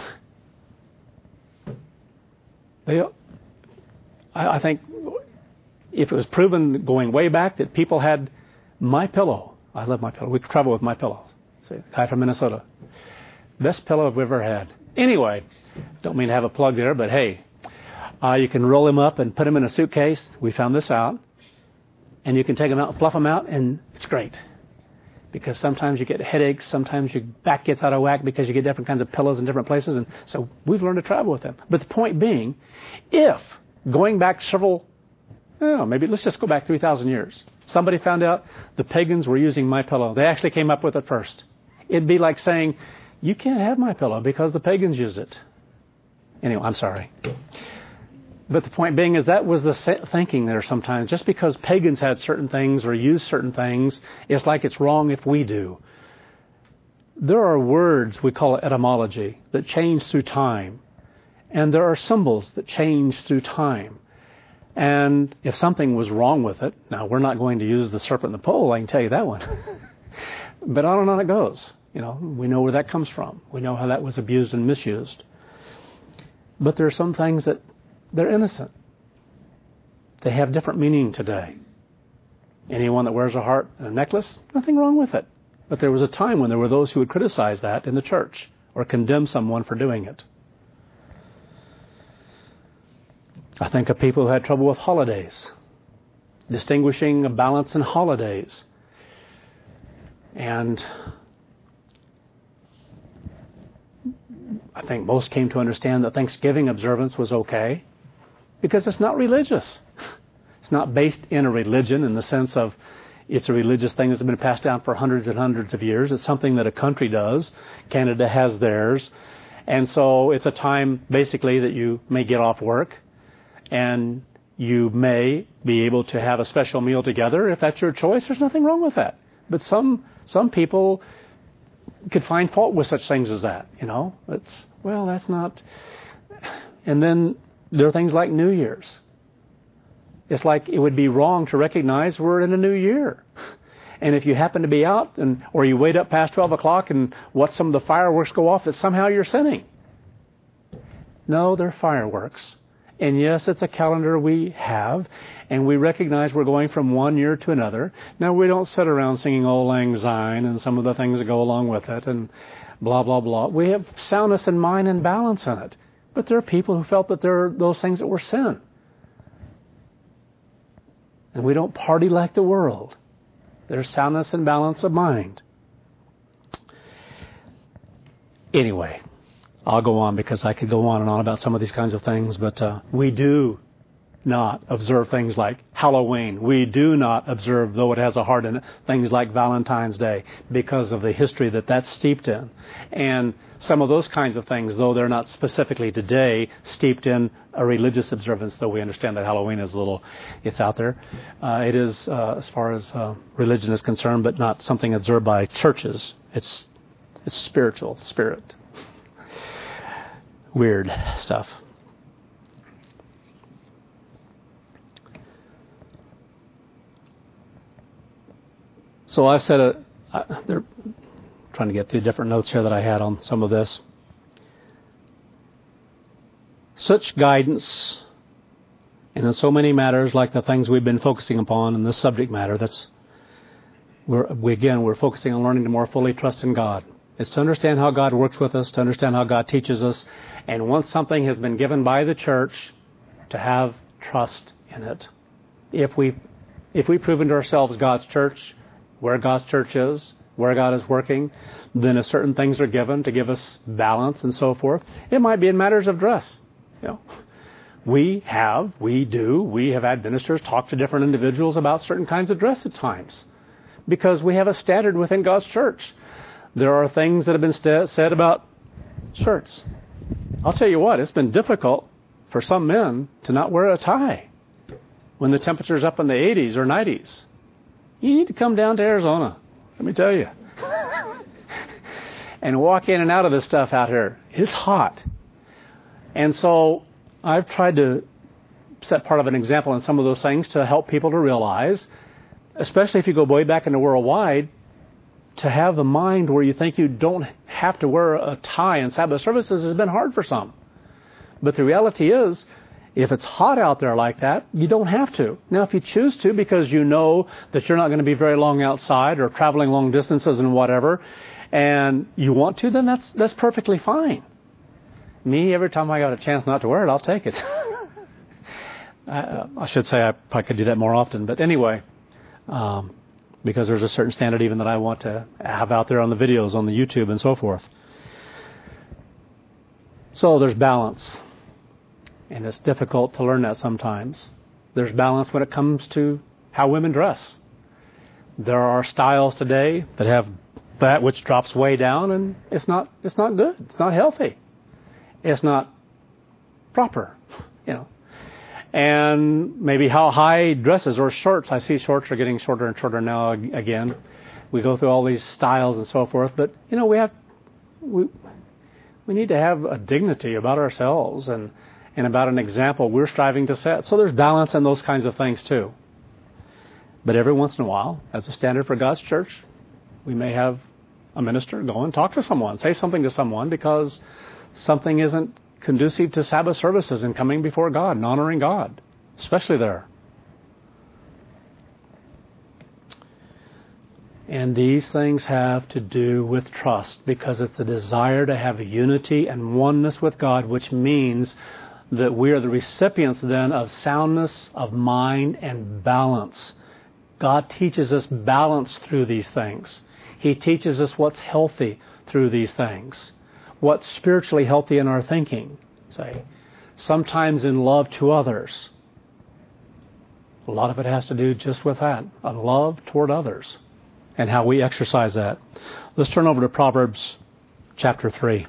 I think if it was proven going way back that people had MyPillow. I love MyPillow. We travel with MyPillow. See, the guy from Minnesota. Best pillow I've ever had. Anyway, don't mean to have a plug there, but hey, you can roll them up and put them in a suitcase. We found this out. And you can take them out and fluff them out, and it's great. Because sometimes you get headaches, sometimes your back gets out of whack because you get different kinds of pillows in different places. And so we've learned to travel with them. But the point being, if going back maybe let's just go back 3,000 years. Somebody found out the pagans were using MyPillow. They actually came up with it first. It'd be like saying, you can't have MyPillow because the pagans used it. Anyway, I'm sorry. But the point being is that was the thinking there sometimes. Just because pagans had certain things or used certain things, it's like it's wrong if we do. There are words, we call it etymology, that change through time. And there are symbols that change through time. And if something was wrong with it, now we're not going to use the serpent and the pole, I can tell you that one. But on and on it goes. We know where that comes from. We know how that was abused and misused. But there are some things that they're innocent. They have different meaning today. Anyone that wears a heart and a necklace, nothing wrong with it. But there was a time when there were those who would criticize that in the church or condemn someone for doing it. I think of people who had trouble with holidays, distinguishing a balance in holidays. And I think most came to understand that Thanksgiving observance was okay because it's not religious. It's not based in a religion in the sense of It's a religious thing that's been passed down for hundreds and hundreds of years. It's something that a country does. Canada has theirs. And so it's a time, basically, that you may get off work and you may be able to have a special meal together. If that's your choice, there's nothing wrong with that. But some people could find fault with such things as that. That's not... And then there are things like New Year's. It's like it would be wrong to recognize we're in a new year. And if you happen to be out or you wait up past 12 o'clock and watch some of the fireworks go off, that somehow you're sinning. No, they're fireworks. And yes, it's a calendar we have, and we recognize we're going from one year to another. Now, we don't sit around singing Auld Lang Syne and some of the things that go along with it and blah, blah, blah. We have soundness in mind and balance in it. But there are people who felt that there are those things that were sin. And we don't party like the world. There's soundness and balance of mind. Anyway, I'll go on because I could go on and on about some of these kinds of things, but we do not observe things like Halloween. We do not observe, though it has a heart in it, things like Valentine's Day because of the history that's steeped in. And some of those kinds of things, though they're not specifically today steeped in a religious observance, though we understand that Halloween is it's out there. It is, as far as religion is concerned, but not something observed by churches. It's spiritual, spirit. Weird stuff. So I've said they're trying to get the different notes here that I had on some of this. Such guidance, and in so many matters like the things we've been focusing upon in this subject matter, we're focusing on learning to more fully trust in God. It's to understand how God works with us, to understand how God teaches us, and once something has been given by the church, to have trust in it. If we prove to ourselves God's church, where God's church is, where God is working, then if certain things are given to give us balance and so forth, it might be in matters of dress. We have had ministers talk to different individuals about certain kinds of dress at times because we have a standard within God's church. There are things that have been said about shirts. I'll tell you what, it's been difficult for some men to not wear a tie when the temperature's up in the 80s or 90s. You need to come down to Arizona, let me tell you, and walk in and out of this stuff out here. It's hot. And so I've tried to set part of an example in some of those things to help people to realize, especially if you go way back into worldwide, to have the mind where you think you don't have to wear a tie in Sabbath services has been hard for some. But the reality is, if it's hot out there like that, you don't have to. Now, if you choose to because you know that you're not going to be very long outside or traveling long distances and whatever, and you want to, then that's perfectly fine. Me, every time I got a chance not to wear it, I'll take it. I should say I probably could do that more often. But anyway, because there's a certain standard even that I want to have out there on the videos, on the YouTube and so forth. So there's balance. And it's difficult to learn that sometimes. There's balance when it comes to how women dress. There are styles today that have that which drops way down, and it's not good. It's not healthy. It's not proper, And maybe how high dresses or shorts. I see shorts are getting shorter and shorter now again. We go through all these styles and so forth, but we need to have a dignity about ourselves and about an example we're striving to set. So there's balance in those kinds of things too. But every once in a while, as a standard for God's church, we may have a minister go and talk to someone, say something to someone because something isn't conducive to Sabbath services and coming before God and honoring God, especially there. And these things have to do with trust because it's a desire to have a unity and oneness with God, which means that we are the recipients then of soundness of mind and balance. God teaches us balance through these things. He teaches us what's healthy through these things. What's spiritually healthy in our thinking, say. Sometimes in love to others. A lot of it has to do just with that, a love toward others, and how we exercise that. Let's turn over to Proverbs chapter 3.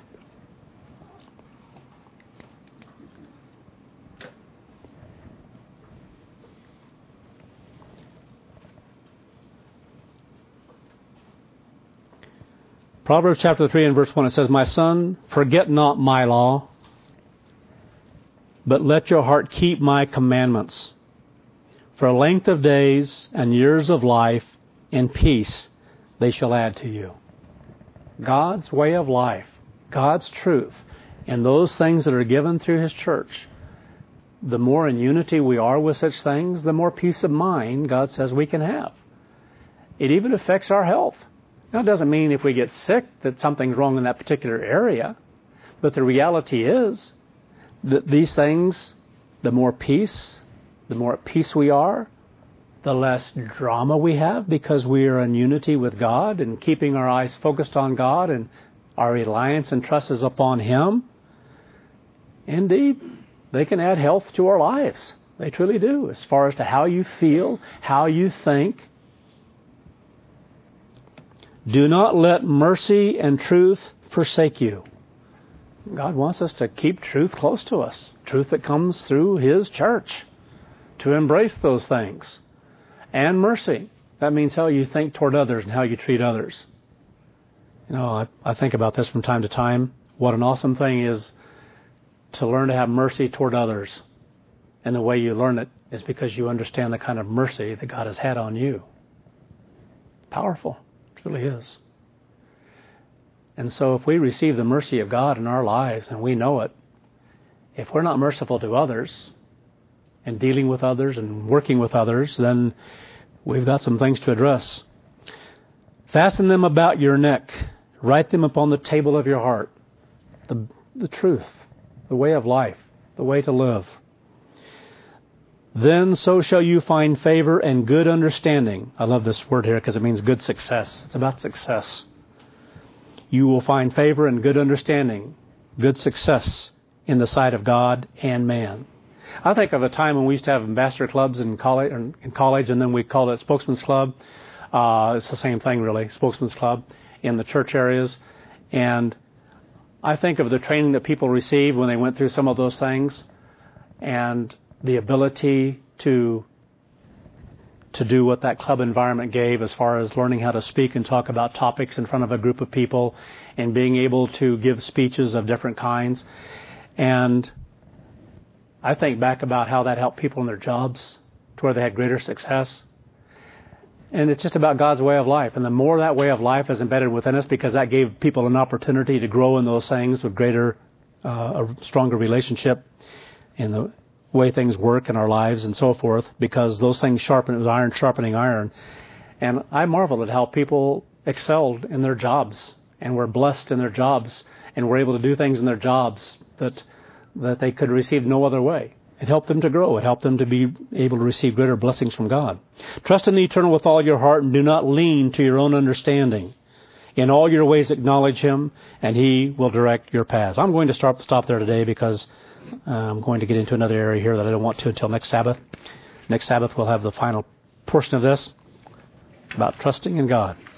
Proverbs chapter 3 and verse 1, it says, "My son, forget not my law, but let your heart keep my commandments. For a length of days and years of life and peace they shall add to you." God's way of life, God's truth, and those things that are given through His church, the more in unity we are with such things, the more peace of mind God says we can have. It even affects our health. Now, it doesn't mean if we get sick that something's wrong in that particular area, but the reality is that these things, the more peace, the more at peace we are, the less drama we have because we are in unity with God and keeping our eyes focused on God and our reliance and trust is upon Him. Indeed, they can add health to our lives. They truly do, as far as to how you feel, how you think. "Do not let mercy and truth forsake you." God wants us to keep truth close to us, truth that comes through His church, to embrace those things. And mercy. That means how you think toward others and how you treat others. You know, I think about this from time to time. What an awesome thing is to learn to have mercy toward others. And the way you learn it is because you understand the kind of mercy that God has had on you. Powerful. It really is. And so if we receive the mercy of God in our lives and we know it, if we're not merciful to others and dealing with others and working with others, then we've got some things to address. "Fasten them about your neck. Write them upon the table of your heart." The truth, the way of life, the way to live. "Then so shall you find favor and good understanding." I love this word here because it means good success. It's about success. You will find favor and good understanding, good success in the sight of God and man. I think of a time when we used to have ambassador clubs in college, and then we called it Spokesman's Club. It's the same thing, really, Spokesman's Club in the church areas. And I think of the training that people received when they went through some of those things, and the ability to do what that club environment gave as far as learning how to speak and talk about topics in front of a group of people and being able to give speeches of different kinds. And I think back about how that helped people in their jobs to where they had greater success. And it's just about God's way of life. And the more that way of life is embedded within us, because that gave people an opportunity to grow in those things with greater, a stronger relationship in the way things work in our lives and so forth, because those things sharpen, it was iron sharpening iron. And I marvel at how people excelled in their jobs and were blessed in their jobs and were able to do things in their jobs that they could receive no other way. It helped them to grow. It helped them to be able to receive greater blessings from God. "Trust in the Eternal with all your heart and do not lean to your own understanding. In all your ways acknowledge Him and He will direct your paths." I'm going to stop there today because I'm going to get into another area here that I don't want to until next Sabbath. Next Sabbath we'll have the final portion of this about trusting in God.